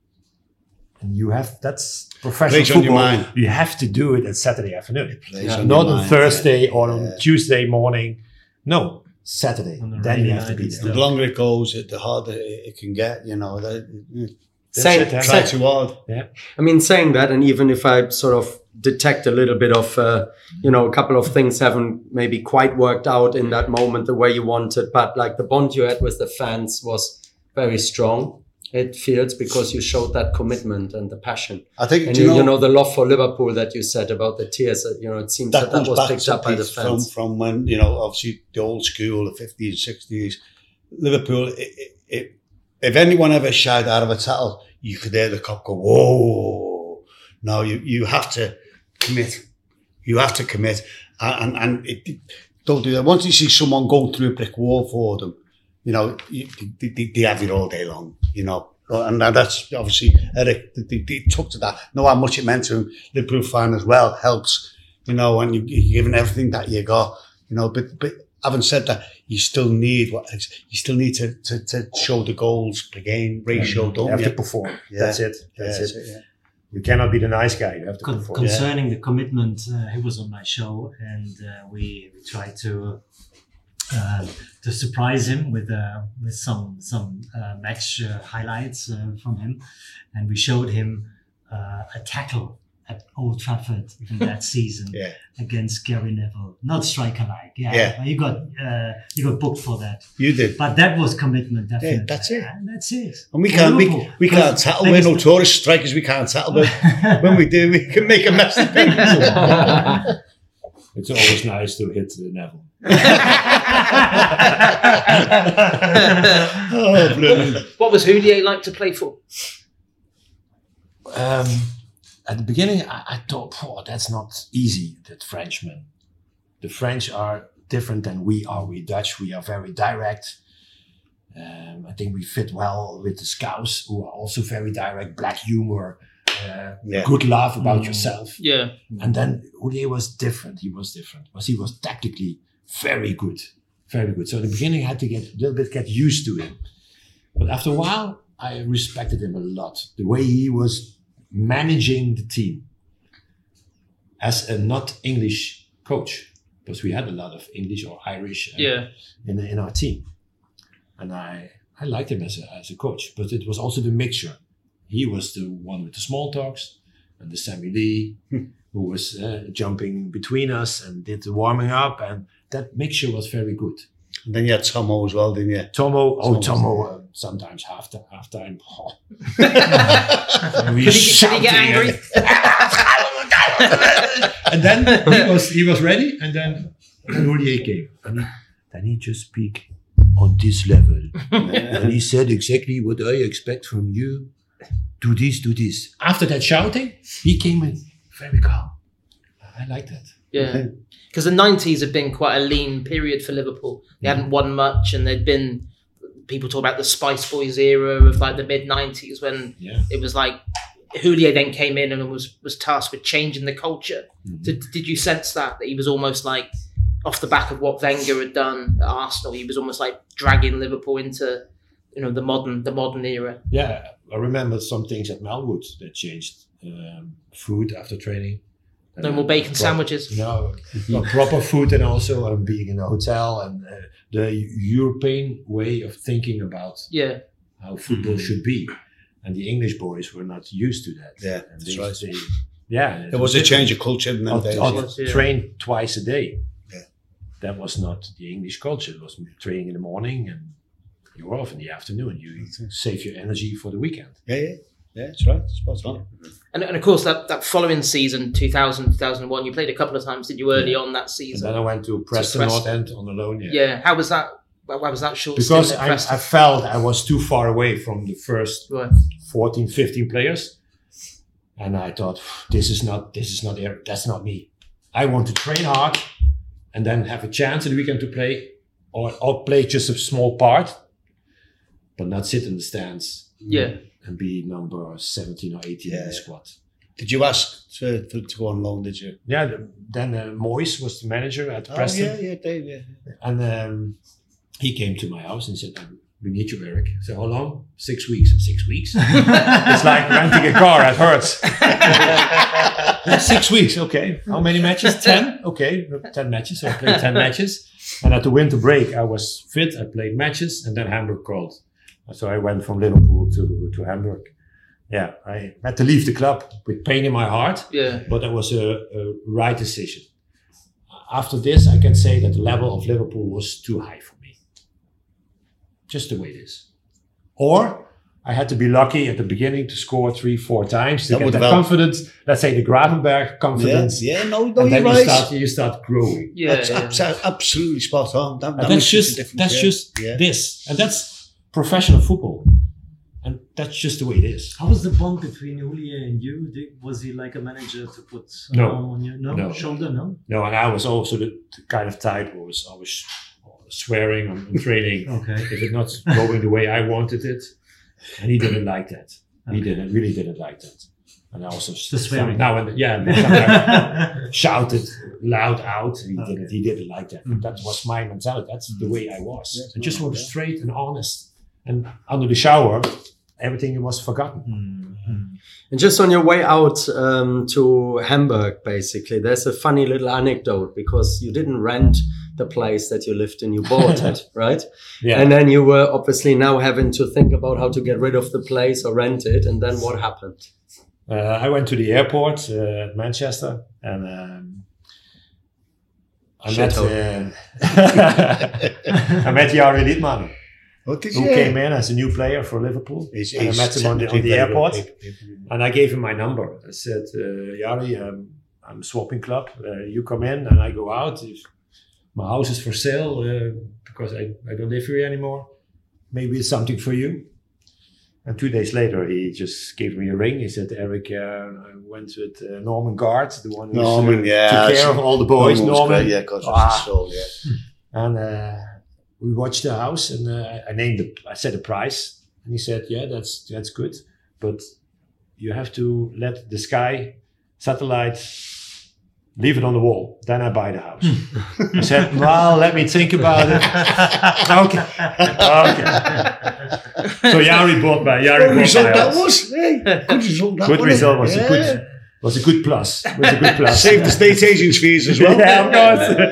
And you have that's professional Plays on your football. mind. You have to do it at Saturday afternoon. Plays Yeah, on Not your on mind, Thursday yeah. or on Yeah. Tuesday morning. No, Saturday. On the Then you rainy have to be night there. The longer it goes, the harder it it can get. You know, that, That's Same, it, huh? try same- too hard. I mean, saying that, and even if I sort of detect a little bit of, uh, you know, a couple of things haven't maybe quite worked out in that moment the way you wanted, but like the bond you had with the fans was very strong. It feels because you showed that commitment and the passion. I think And do you, you know, you know, the love for Liverpool that you said about the tears, uh, you know, it seems that that that, comes was back picked to up by the from, fans. from when, you know, obviously the old school, the fifties, sixties, Liverpool, it, it, it, if anyone ever shied out of a title, you could hear the cop go, whoa. No, you, you have to commit. You have to commit. And, and it, it- don't do that. Once you see someone going through a brick wall for them, you know, you, they, they, they have it all day long, you know. And that's obviously, Eric, they, they took to that. Know how much it meant to him. Liverpool fan as well helps, you know, and you, you're giving everything that you got, you know. But, but having said that, you still need what you still need to, to, to show the goals per game ratio, You don't have you? to perform. Yeah. That's it. That's Yeah, it. yeah. You cannot be the nice guy. You have to Con- perform. concerning the commitment, uh, he was on my show, and uh, we, we tried to uh, to surprise him with uh, with some some uh, match uh, highlights uh, from him, and we showed him uh, a tackle at Old Trafford in that season Yeah. against Gary Neville, not striker like, yeah, Yeah. you got uh, you got booked for that, You did. but that was commitment, definitely. Yeah, that's it. And that's it. And we For can't, we, Liverpool, we can't because tackle. that We're is the- notorious strikers. We can't tackle. But when we do, we can make a mess of things. It's always nice to hit the Neville. Oh, brilliant. What was Houllier like to play for? Um, at the beginning, I, I thought, oh, that's not easy, that Frenchman. The French are different than we are. We Dutch, we are very direct. Um, I think we fit well with the Scouse, who are also very direct, black humor, uh, Yeah. good laugh about Mm. yourself. Yeah. And then Houllier was different. He was different. Because he was tactically very good. Very good. So in the beginning, I had to get a little bit get used to him. But after a while, I respected him a lot. The way he was managing the team as a not English coach. Because we had a lot of English or Irish uh, Yeah. in, in our team. And I, I liked him as a, as a coach. But it was also the mixture. He was the one with the small talks, and the Sammy Lee, who was uh, jumping between us and did the warming up, and that mixture was very good. And then you had Tomo as well, didn't you? Tomo, oh Tomo's Tomo, uh, sometimes half time, half time. Oh. Did he, did he get angry? And then he was he was ready, and then then Houllier came, and he, then he just speak on this level, and he said exactly what I expect from you. Do this, do this. After that shouting, he came in very calm. I like that. Yeah. Because the nineties had been quite a lean period for Liverpool. They hadn't won much, and there'd been people talk about the Spice Boys era of like the mid nineties when Yeah. it was like Houllier then came in and was was tasked with changing the culture. Mhm. Did, did you sense that that he was almost like off the back of what Wenger had done at Arsenal? He was almost like dragging Liverpool into you know the modern the modern era. Yeah, I remember some things at Melwood that changed. Um, food after training. No Uh, more bacon pro- sandwiches. No, no, proper food, and also um, being in a hotel, and uh, the European way of thinking about Yeah. how football should be. And the English boys were not used to that. Yeah, And that's they- right. they- yeah, it There was a different. change of culture in them Or, days. or Yes, yeah. train twice a day. Yeah. That was not the English culture. It was training in the morning and you were off in the afternoon. You save your energy for the weekend. Yeah, yeah. Yeah, that's right. Spot on. And, and of course, that, that following season, two thousand, two thousand one, you played a couple of times, did you, early Yeah. on that And season? then I went to Preston North End on a loan. Yeah. Yeah. How was that? Why was that short Because stint at I, Preston? I felt I was too far away from the first Right. fourteen, fifteen players. And I thought, this is not, this is not, Eric. That's not me. I want to train hard and then have a chance in the weekend to play or, or play just a small part, but not sit in the stands Yeah. and be number seventeen or eighteen in Yeah. the squad. Did you ask to, to, to go on loan, did you? Yeah, the- then uh, Moyes was the manager at Oh, Preston. yeah, yeah, Dave, yeah. And um, he came to my house and said, we need you, Eric. I said, how long? Six weeks. Six weeks? It's like renting a car at Hertz. Six weeks, okay. How many matches? Ten? Okay, ten matches. So I played ten matches. And at the winter break, I was fit. I played matches. And then Hamburg called. So I went from Liverpool to, to Hamburg. Yeah, I had to leave the club with pain in my heart. Yeah. But that was a, a right decision. After this, I can say that the level of Liverpool was too high for me. Just the way it is. Or I had to be lucky at the beginning to score three, four times to That get would that develop. confidence. Let's say the Gravenberg confidence. Yeah, yeah, no, no, And you're then you right. start, you start growing. Yeah. that's yeah. abs- absolutely spot on. That, that And that's makes such a just difference, that's yeah. just yeah. this. And that's professional football. And that's just the way it is. How was the bond between Houllier and you? Did, was he like a manager to put an No. arm on you? No, No. shoulder, no. No, and I was also the, the kind of type who was always swearing on, on training. Okay. If it's not going the way I wanted it. And he didn't like that. He Okay. didn't, really didn't like that. And I also The swearing. now and yeah, and sometimes shouted loud out. He Okay. didn't. He didn't like that. That was my mentality. That's the way I was. Yes, I just no, was yeah. straight and honest. And under the shower, everything was forgotten. Mhm. And just on your way out um, to Hamburg, basically, there's a funny little anecdote because you didn't rent the place that you lived in, you bought it, right? Yeah. And then you were obviously now having to think about how to get rid of the place or rent it. And then what happened? Uh, I went to the airport uh, at Manchester and um, I met Shithole. uh, I met Jari Liedmanen, What did who you? came in as a new player for Liverpool. He's, And I he's met him on the, on technically the very airport, good. and I gave him my number. I said, uh, Jari, um, I'm swapping club. Uh, you come in, and I go out. If my house is for sale uh, because I, I don't live here anymore. Maybe it's something for you. And two days later, he just gave me a ring. He said, Eric, uh, I went with uh, Norman Gard, the one who Norman, yeah, took care I of all the boys. Norman was Norman. great, yeah, God Ah. rest his soul, yeah. And uh, we watched the house, and uh, I named the, I said a price, and he said, "Yeah, that's that's good, but you have to let the Sky satellite leave it on the wall. Then I buy the house." I said, "Well, let me think about it." Okay, okay. So Jari bought my Jari Good bought result my that house. was. Hey, good result that Good wasn't result it? was yeah. a good was a good plus. Was a good plus. Saved the state agents' fees as well. Yeah, of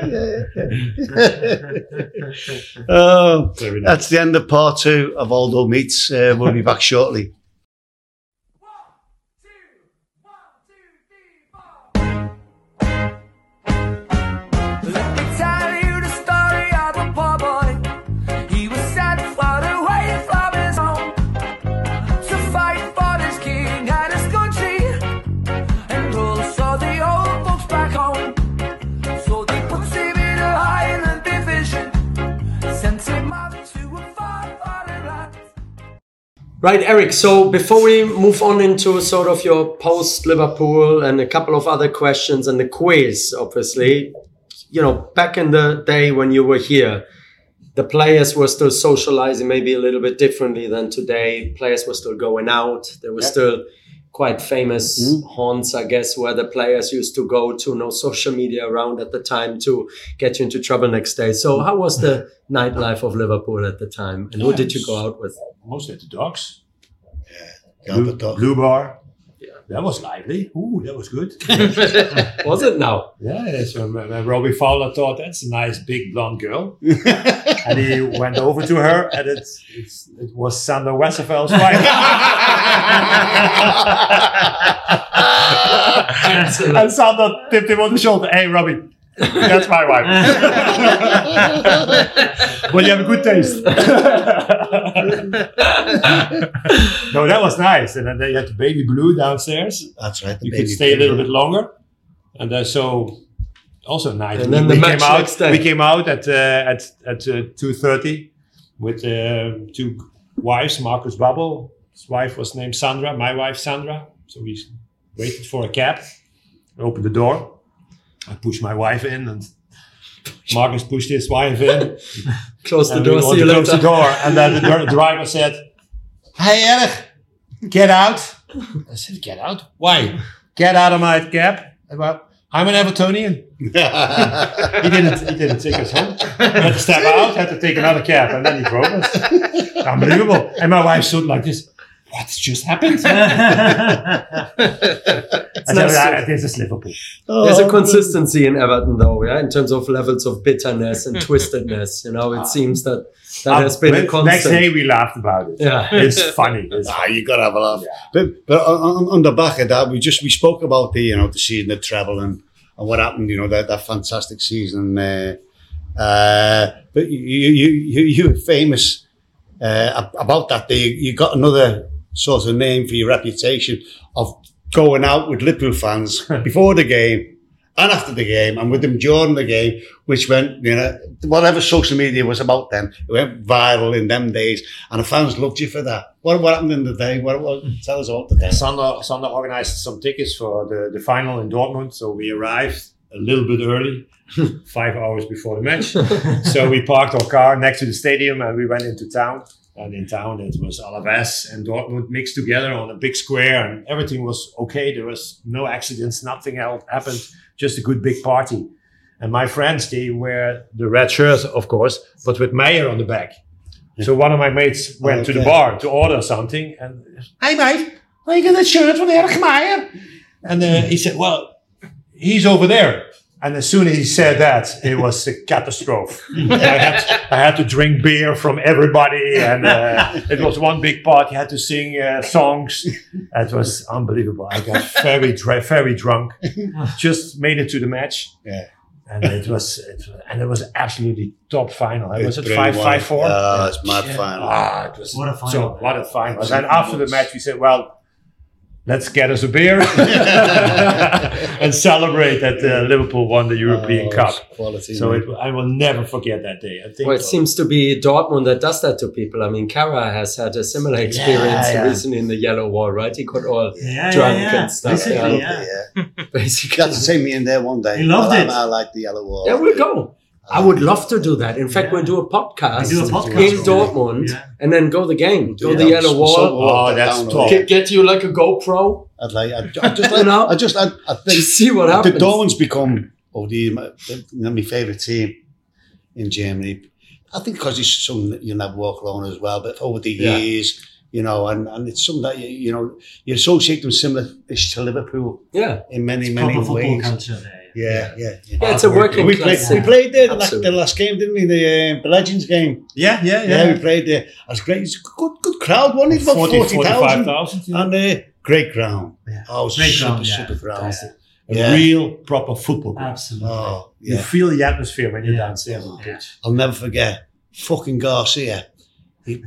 course. Oh, Very nice. that's the end of part two of Aldo Meets. Uh, we'll be back shortly. Let me tell you the story of a poor boy. He was sent far away from his home to fight for his king and his country, and also the old folks back home. So they put him in a Highland division, sent him up to a far foreign land. Right, Eric. So before we move on into sort of your post Liverpool and a couple of other questions and the quiz, obviously, you know, back in the day when you were here, the players were still socializing maybe a little bit differently than today. Players were still going out. There were still quite famous haunts, I guess, where the players used to go to. No social media around at the time to get you into trouble next day. So how was the nightlife of Liverpool at the time? And who did you go out with? Mostly at the Dogs. Yeah, Blue, but dog. Blue Bar. That was lively. Ooh, that was good. Was it now? Yeah, that's when, when Robbie Fowler thought that's a nice big blonde girl, and he went over to her, and it it's, it was Sander Westerveld's wife. And Sander tipped him on the shoulder. Hey, Robbie, That's my wife. Well, you have a good taste. No, that was nice. And then they had the baby blue downstairs. That's right. the You baby could stay a blue. little bit longer. And uh, so, also nice. And then we, the we match came out. next day. We came out at uh, at at uh, two thirty with uh, two wives. Marcus Babbel, his wife was named Sandra. My wife Sandra. So we waited for a cab. I opened the door. I pushed my wife in, and Marcus pushed his wife in. Close the And door. we See wanted you to close the later. door, and then the dr- driver said, "Hey, Erich, get out." I said, "Get out? Why? Get out of my cab." Well, I'm an Evertonian. He didn't. He didn't take us home. We had to step out. Had to take another cab, and then he drove us. Unbelievable. And my wife stood like this. What's just happened? I said, "Ah, this is Liverpool." There's a Oh, consistency in Everton, though, yeah, in terms of levels of bitterness and twistedness. You know, it seems that that has been a Um, Next constant. day we laughed about it. Yeah. It's funny. It's Ah, you gotta have a laugh. But but on, on- on the back of that, we just we spoke about the you know the season of treble and, and what happened. You know that that fantastic season. Uh, uh, but you you you you were famous uh, ab- about that day. You got another sort of name for your reputation of going out with Liverpool fans before the game and after the game, and with them during the game, which went, you know, whatever social media was about then, it went viral in them days, and the fans loved you for that. What, what happened in the day? What, what tell us about the day? Sander, Sander organized some tickets for the, the final in Dortmund, so we arrived a little bit early, five hours before the match. So we parked our car next to the stadium and we went into town. And in town it was Alaves and Dortmund mixed together on a big square, and everything was okay. There was no accidents, nothing else happened, just a good big party. And my friends, they wear the red shirts, of course, but with Meyer on the back. So one of my mates went to the Okay. bar to order something, and hey mate, where you get that shirt from Erich Meyer? And uh, he said, well, he's over there. And as soon as he said that, it was a catastrophe. I, had, I had to drink beer from everybody, and uh, it was one big party. I had to sing uh, songs. It was unbelievable. I got very, dr- very drunk. Just made it to the match. Yeah. And it was, it, and it was absolutely top final. It was at It's five, brilliant. five, four. Yeah, it's mad final. Ah, it was What a final. So, what a final. And then after the match, we said, well, let's get us a beer and celebrate that uh, Liverpool won the European Oh, Cup. Quality. So man. it, I will never forget that day. I think Well, it seems to be Dortmund that does that to people. I mean, Kara has had a similar experience yeah. recently in the Yellow Wall, right? He got all Yeah, drunk yeah, yeah. and stuff. Basically, Yeah. yeah. yeah. Basically. You got to take me in there one day. He loved I, it. I, I like the yellow wall. Yeah, we'll go. I would love to do that. In fact, Yeah. we'll do a podcast, We do a podcast, in right? Dortmund Yeah. and then go the game. Go Yeah, the Yellow so- Wall. so walk Oh, that's down the top. wall. Get, get you like a GoPro. I'd like, I'd, I'd just You like, know? I just, I, I think Just see what the happens. Dortmund's become, oh, the, my, my favourite team in Germany. I think because it's something that you never walk alone as well, but over the Yeah. years, you know, and, and it's something that, you, you know, you associate them similar-ish to Liverpool Yeah. in many, many Proper football ways. culture there. Yeah, yeah, yeah. Yeah, it's a working We played, class. we played there the last, Absolutely. the last game, didn't we? The, uh, the Legends game. yeah, yeah, Yeah, we played there. It was great. It's a good, good crowd, wasn't it? About forty, forty forty-five thousand. thousand. And uh, great ground. Yeah. Oh, it was Great super, ground, yeah. super ground. Fantastic. A Yeah. real proper football ground. Absolutely. Oh, You yeah. feel the atmosphere when you're Yeah. downstairs on the pitch. I'll never forget. Fucking Garcia. He,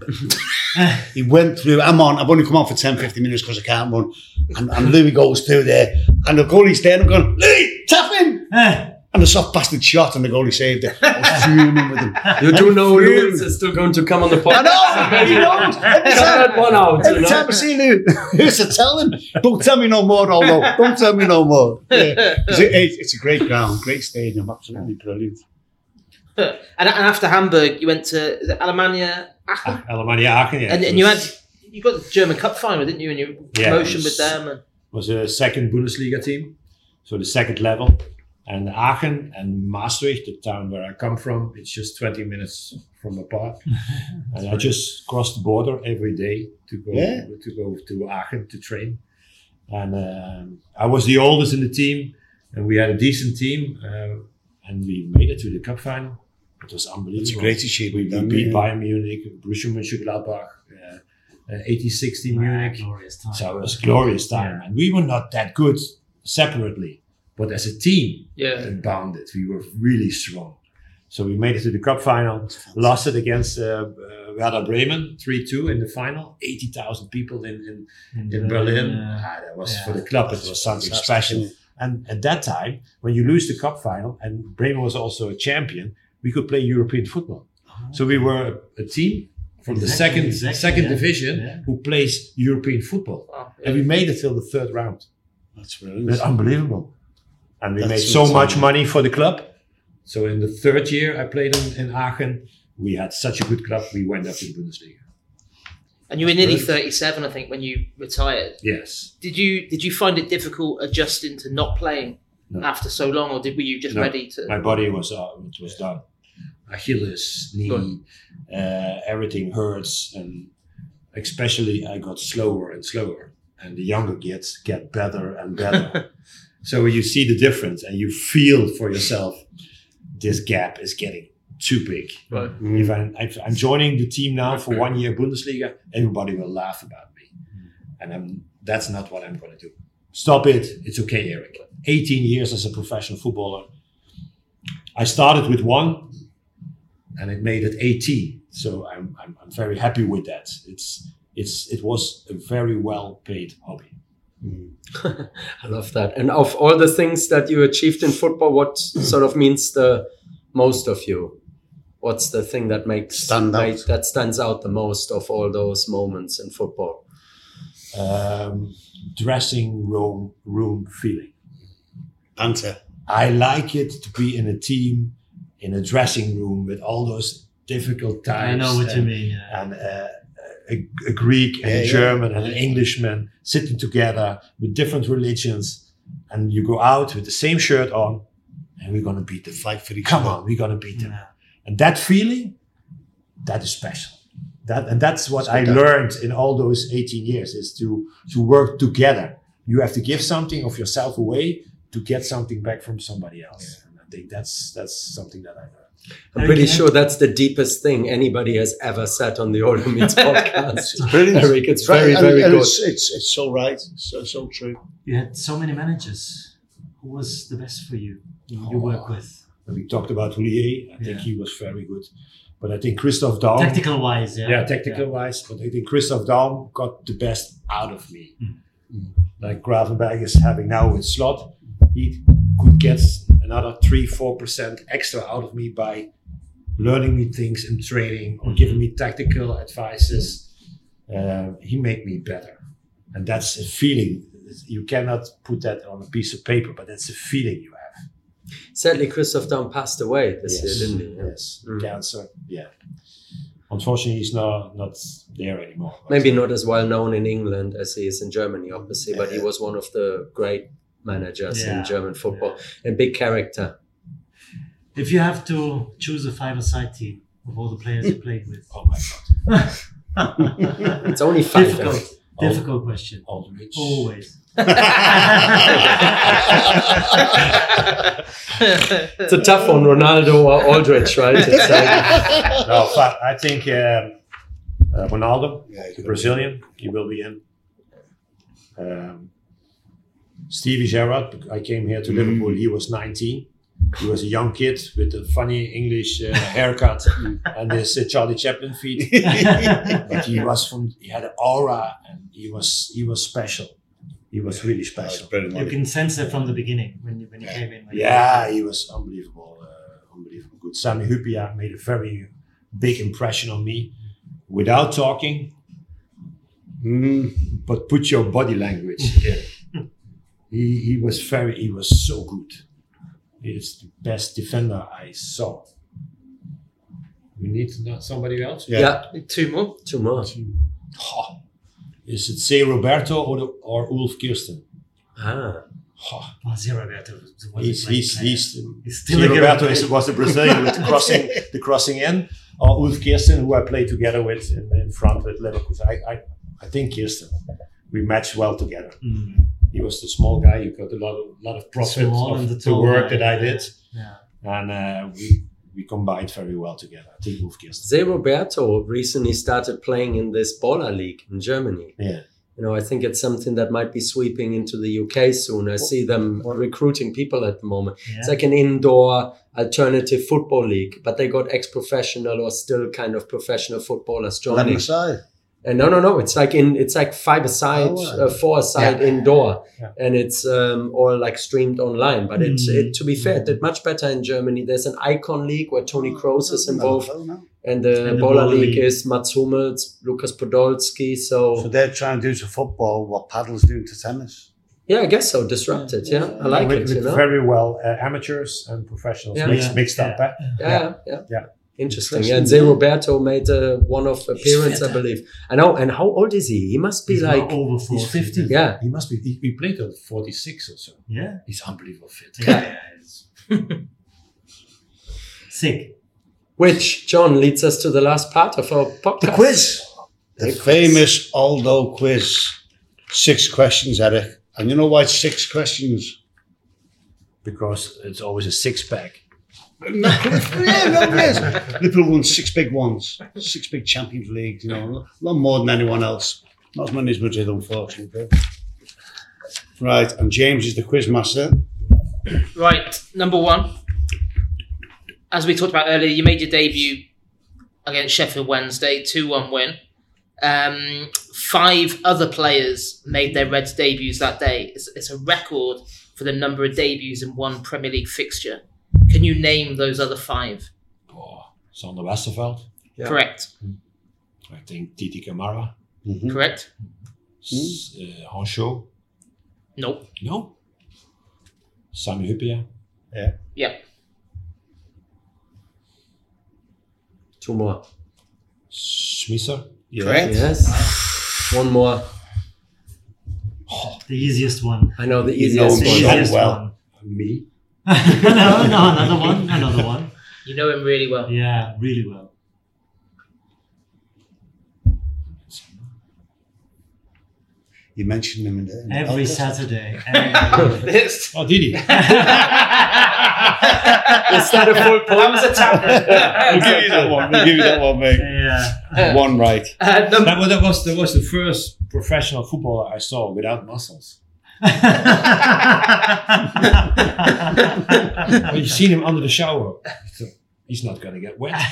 he went through. I'm on. I've only come on for ten, fifteen minutes because I can't run. And, and Louis goes through there. And the goalie's there. And I'm going, Louis, tap him. Eh, And the soft bastard shot and the goalie saved it. I was fuming with him. You do know Fuming. Lewis is still going to come on the podcast. I know. He knows. Every Cut time, that one out. You every know? time I see Louis, I used to tell him, don't tell me no more, although. Don't tell me no more. Yeah. 'Cause it- it- it's a great ground, great stadium, absolutely brilliant. And, and after Hamburg, you went to is it Alemannia Aachen, Alemannia Aachen, yeah. and, it and you had was- you got the German Cup final, didn't you? And your Yeah, promotion it was- with them. And was a second Bundesliga team, so the second level. And Aachen and Maastricht, the town where I come from, it's just twenty minutes from apart. And I just crossed the border every day to go Yeah. to go to Aachen to train. And um, I was the oldest in the team, and we had a decent team, uh, and we made it to the cup final. It was unbelievable. It's a great We, achievement. we done, beat yeah. Bayern Munich, Borussia Mönchengladbach, uh, uh, eighty sixty Munich. glorious time. So it was a glorious time. And we were not that good separately. but as a team, Yeah. uh, bounded, we were really strong. So we made it to the cup final, lost it against uh, uh, Werder Bremen three two in the final. eighty thousand people in, in, In, in the- Berlin. uh, Ah, that was yeah. for the club, it was something Fantastic, special. isn't it? And at that time, when you lose the cup final, and Bremen was also a champion, we could play European football. So we were a, a team from the Exactly, second exactly, second yeah, division yeah. who plays European football. Wow. And we made it till the third round. That's brilliant. That's unbelievable. And we That's made so insane. much money for the club. So in the third year I played in, in Aachen, we had such a good club, we went up to the Bundesliga. And you were nearly Brilliant. thirty-seven, I think, when you retired. Yes. Did you did you find it difficult adjusting to not playing No. after so long, or did were you just No. ready to? My body was uh, it was done. Achilles, knee, uh, everything hurts, and especially I got slower and slower, and the younger kids get better and better. So you see the difference, and you feel for yourself this gap is getting too big. Right. If I'm, if I'm joining the team now for one year Bundesliga, everybody will laugh about me, and I'm, that's not what I'm going to do. Stop it. It's okay, Eric. eighteen years as a professional footballer. I started with one, and it made it eighteen. So I'm, I'm, I'm very happy with that. It's, it's, it was a very well-paid hobby. I love that. And of all the things that you achieved in football, what sort of means the most of you? What's the thing that makes Stand out. make- that stands out the most of all those moments in football? Um, dressing room, room feeling. Banter. I like it to be in a team, in a dressing room with all those difficult times. I know what you and- mean. Yeah. and uh, a, a Greek and Yeah, a yeah. German and an Englishman sitting together with different religions, and you go out with the same shirt on, and we're gonna beat them. Fight for each Come other. on, we're gonna beat them. Yeah. And that feeling, that is special. That and that's what That's I what that- learned in all those eighteen years is to to work together. You have to give something of yourself away to get something back from somebody else. And I think that's that's something that I learned. I'm pretty Okay. sure that's the deepest thing anybody has ever said on the Older Meets podcast. Brilliant. Eric, it's very, and, very and good. It's, it's, it's so right. It's so, so true. You had so many managers. Who was the best for you? Who you work with When we talked about Houllier, I think Yeah. he was very good. But I think Christophe Daum, tactical wise. Yeah. yeah, technical wise, but I think Christophe Daum got the best out of me. Mm. Like Gravenberg is having now with Slot, he could get another three, four percent extra out of me by learning me things in training or giving me tactical advices. Uh, he made me better, and that's a feeling. You cannot put that on a piece of paper, but that's a feeling you have. Sadly, Christoph Daum passed away this year, didn't he? Yes, Mm. cancer. Yeah. Unfortunately, he's not not there anymore. but- Maybe not as well known in England as he is in Germany, obviously, but he was one of the great managers Yeah. in German football. A big character. If you have to choose a five-a-side team of all the players you played with, Oh my God. It's only five. difficult, Eric. difficult question. Aldrich. Always. It's a tough one, Ronaldo or Aldrich, right? It's like, No, but I think um, uh, Ronaldo, Yeah, the Brazilian, he will be in. Um, Stevie Gerrard, I came here to Liverpool, he was nineteen. He was a young kid with a funny English uh, haircut and his uh, Charlie Chaplin feet. But he was from, he had an aura and he was he was special. He was really special. Brilliant. You can sense it from the beginning when you when you came in. when you- Yeah, he was unbelievable, uh, unbelievable good. Sami Hyypiä made a very big impression on me, without talking, Mm. but put your body language in. He he was very, he was so good. He's the best defender I saw. We need not somebody else. Yeah. yeah, Two more. two more. Oh, is it say Roberto or the, or Ulf Kirsten? Ah, Oh, Oh, Zé Roberto was a he's great he's player. he's. He's still Zé a good Roberto player. is, was the Brazilian with the crossing, the crossing in, or Ulf Kirsten, who I played together with in, in front with Liverpool. I, I, I think Kirsten. We matched well together. Mm. He was the small guy. You got a lot of lot of profit Small of and the the tall work guy, that I yeah. did, Yeah. and uh, we we combined very well together. I think Ulf Kirsten. Zé Roberto recently started playing in this Baller League in Germany. Yeah, You know, I think it's something that might be sweeping into the U K soon. I see them recruiting people at the moment. Yeah. It's like an indoor alternative football league, but they got ex-professional or still kind of professional footballers joining. Eleven side. And no, no, no. It's like in it's like five aside, Oh, wow. uh, four aside Yeah. indoor, Yeah. and it's um, all like streamed online. But it's Mm. it, to be fair, it did much better in Germany. There's an Icon League where Tony Kroos is involved, Oh, no. and the, And the Bowler Bowler League League. is Mats Hummels, Lukas Podolski. So, So they're trying to do to football what paddle's doing to tennis. yeah, I guess so. Disrupted. Yeah, I like with, it. with You know. very well uh, amateurs and professionals Yeah. mixed, Yeah. mixed up. Yeah. eh? Yeah, yeah, yeah. Yeah. Interesting. Interesting, Yeah, and Zé yeah. Roberto made uh, one of appearance, I believe. I know. And how old is he? He must be He's like. not over forty. He's fifty. Yeah. He must be. He, he played till forty-six or so. Yeah. He's unbelievable fit. Yeah. yeah, it's- Sick. Which, John, leads us to the last part of our podcast. The quiz. The famous Aldo quiz. Six questions, Eric. And you know why it's six questions? Because it's always a six pack. Yeah, no, yes. Liverpool won six big ones, six big Champions Leagues, you know, a lot more than anyone else. Not as many as Madrid, unfortunately. Right, and James is the quiz master. Right, number one. As we talked about earlier, you made your debut against Sheffield Wednesday, two one win. Um, five other players made their Reds debuts that day. It's, it's a record for the number of debuts in one Premier League fixture. Can you name those other five? Oh, Sander Westerveld. Yeah. Correct. I think Titi Camara. Mhm. Correct? S- Uh, Hancho. Nope. No. Sami Hyypiä. Yep. Two more. Smisser. Correct. Yes. One more. The easiest one. I know the You know easiest The him one. so easiest well. one. Me. no, no, another one. Another one. You know him really well. Yeah, really well. You mentioned him in the, in the Every podcast. Saturday. Every This. Oh, Didi. Is that a full point? That was a tap. We'll give you that one. We'll give you that one, mate. yeah. One right. Uh, num- that, was, that was that was the first professional footballer I saw without muscles. Well, you've seen him under the shower. So he's not going to get wet.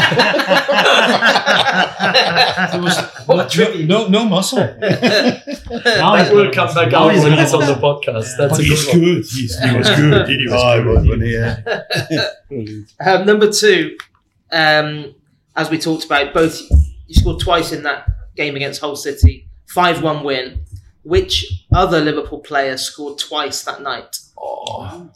There was What no, no, no muscle. Now That he's will got come muscle. back Now out he's when got he's on the muscle. podcast. Yeah. That's But a he's good one. good. He's, he was good. Didi was Oh, I good. was, wasn't he? Yeah. Brilliant. Um, number two, um, as we talked about, both you scored twice in that game against Hull City, five one win. Which other Liverpool player scored twice that night? Oh.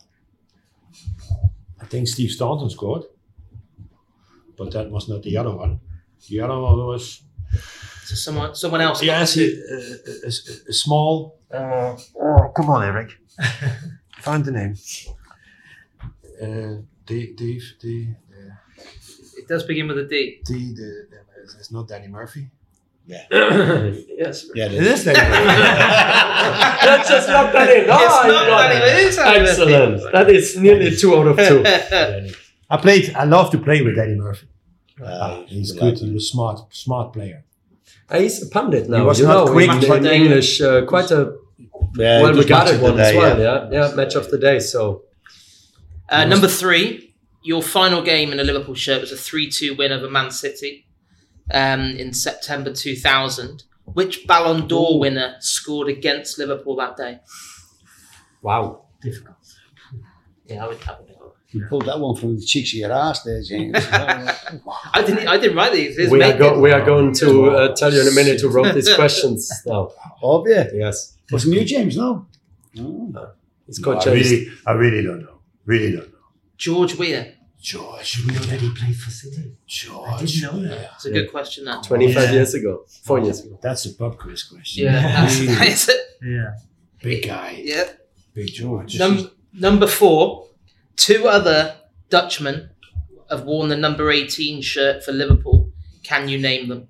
I think Steve Staunton scored. But that was not the other one. The other one was... So someone, someone else. Yes, a, a, a, a small... Uh, oh, come on, Eric. Find the name. Uh, Dave, Dave, Dave, uh, It does begin with a D. D, the, the, it's not Danny Murphy. Yes. Yeah, it It is. is Danny Murphy. Let's just lock that in. Oh, It's you not got Danny, it. it is Danny Murphy. Excellent. That is nearly two out of two. Danny. I played. I love to play with Danny Murphy. Uh, Ah, he's you good. like He's him. a smart, smart player. Uh, He's a pundit now. He was you not know, quick, in, but in they- English, uh, quite a Yeah, well it was match regarded of the one as day, well. Yeah, yeah, match of the day. So Uh, number three, your final game in a Liverpool shirt was a three two win over Man City um, in September two thousand. Which Ballon d'Or winner scored against Liverpool that day? wow. Difficult. Yeah, I would. I, would, You pulled that one from the cheeks of your ass there, James. I didn't. I didn't write these. His We are, mate go- did. we are going to uh, tell you in a minute who wrote these questions now. Oh, yeah. Yes, Wasn't you, James? No. No. it's No, got I James. really, I really don't know. Really don't know. George Weah. George. You know that he played for City. George. I didn't know that. It's a good question. That. twenty-five Yeah. years ago, four years ago. That's a pub quiz question. Yeah, that's, Really that is it. Yeah. big guy. Yeah. Big George. Num- number four, two other Dutchmen have worn the number eighteen shirt for Liverpool. Can you name them?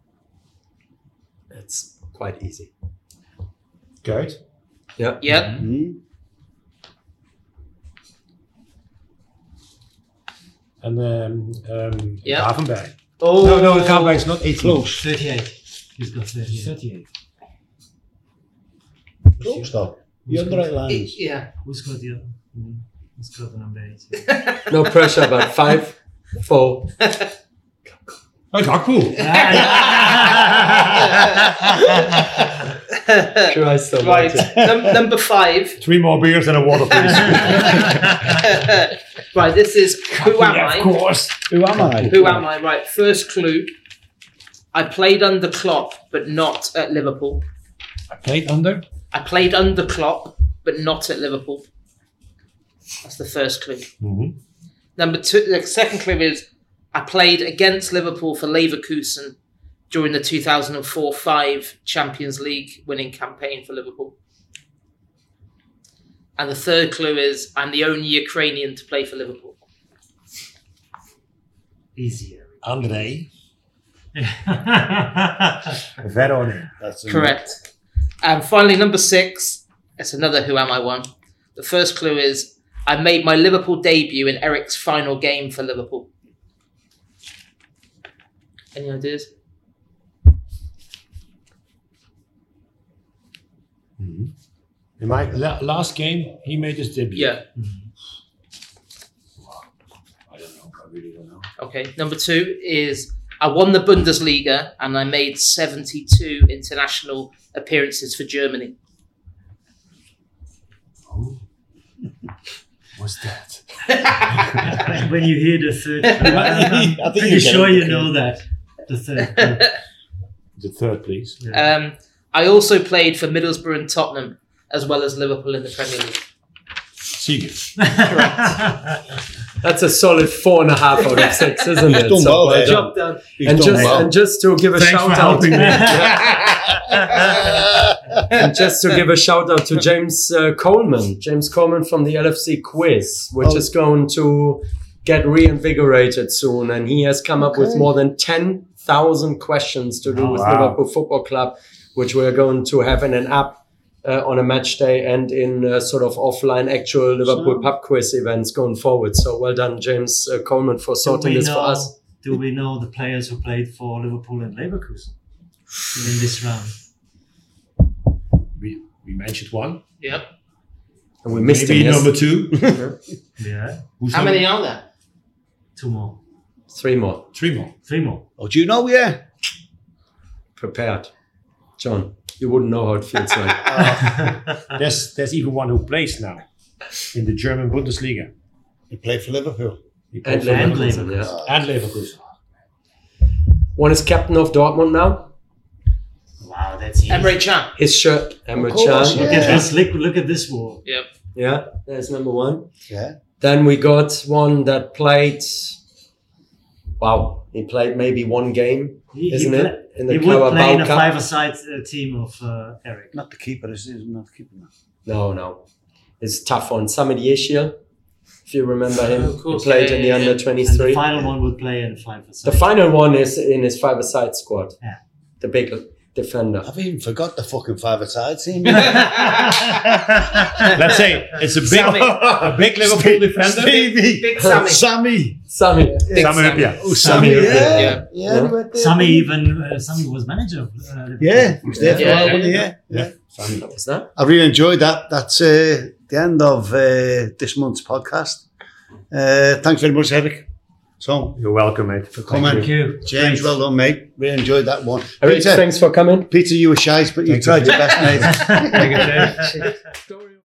It's quite easy. Good. Yeah. Yeah. Hmm? And um, um, Yeah. Gravenberg. Oh No, no, Gravenberg's not eighteen. Close. thirty-eight. He's got thirty-eight. thirty-eight. Club stop. The under eight lines. Yeah. Who's got the other? Mm, Who's got the number eight? No pressure, but five, four. Oh, Gakpo. Christ Right. almighty. Num- number five. Three more beers and a water, please. Right. This is who am I? Of course. Who am I? Who am I? Right. First clue. I played under Klopp, but not at Liverpool. I played under. I played under Klopp, but not at Liverpool. That's the first clue. Mm-hmm. Number two, the second clue is I played against Liverpool for Leverkusen during the two thousand four five Champions League winning campaign for Liverpool. And the third clue is I'm the only Ukrainian to play for Liverpool. Easier. Andrei. Veron. That's Correct. And finally, number six, it's another Who Am I one. The first clue is I made my Liverpool debut in Eric's final game for Liverpool. Any ideas? Mm-hmm. In my la- last game, he made his debut. Yeah. I don't know. I really don't know. Okay. Number two is I won the Bundesliga and I made seventy-two international appearances for Germany. Oh. What's that? When you hear the third clue, I I'm think pretty you sure get it. you know that. The third clue. The third, please. Yeah. Um, I also played for Middlesbrough and Tottenham, as well as Liverpool in the Premier League. Siege. That's a solid four and a half out of six, isn't it? Done So well well there. done. Job done. He's And done just, well. and just to give a Thanks shout for out, helping me. and just to give a shout out to James uh, Coleman, James Coleman from the L F C quiz, which Oh. is going to get reinvigorated soon, and he has come up with Okay. more than ten thousand questions to do Oh, with wow. Liverpool Football Club, which we're going to have in an app. Uh, on a match day and in uh, sort of offline actual Liverpool So- pub quiz events going forward. So well done, James uh, Coleman, for Do sorting we this know- for us. Do we know the players who played for Liverpool and Leverkusen in this round? We, we mentioned one. Yep. And we missed Maybe him. Yes? number two. Yeah, Who's How number- many are there? two more, Three more. Three more. three more. Oh, do you know? Yeah. Prepared. John, you wouldn't know how it feels like. There's there's even one who plays now in the German Bundesliga. He played for Liverpool. He plays And for Leverkusen, Leverkusen. yeah. and Leverkusen. One is captain of Dortmund now. Wow, that's easy. Emre Can. His shirt, Emre course, Can. Look yeah. at this. Look, look at this wall. Yep. Yeah, there's number one. Yeah. Then we got one that played. Wow, he played maybe one game, He, isn't he it? pla- In the he would play in a Carabao Cup. five-a-side uh, team of uh, Eric. Not the keeper. This is not the keeper. No. No, no. It's a tough one. Sami Yeshil, if you remember him. Of course, he played yeah, in the yeah, under And the twenty-three. final one would play in a five-a-side. The final one is in his five-a-side squad. Yeah. The big defender. I've even forgot the fucking five-a-side team. Let's say it's a big Sammy. a big Liverpool defender. Stevie. Big Sammy. Sammy. Sammy. Big Sammy Sammy. Hupia. Oh, Sammy. Sammy, Yeah. yeah. Yeah. Yeah. he went there. Sammy even uh, Sammy was manager. Of, uh, Liverpool. Yeah. He was there for Yeah, a while, yeah, wasn't he? yeah. Yeah. Yeah. Sammy. What was that? I really enjoyed that. That's uh, the end of uh, this month's podcast. Uh, thanks very much, Eric. So, You're welcome, mate. For Come on. Thank you. James, well done, mate. Really enjoyed that one. Eric, Peter, thanks for coming. Peter, you were shy, but you Thank tried you. your best, mate. Thank you, James. Story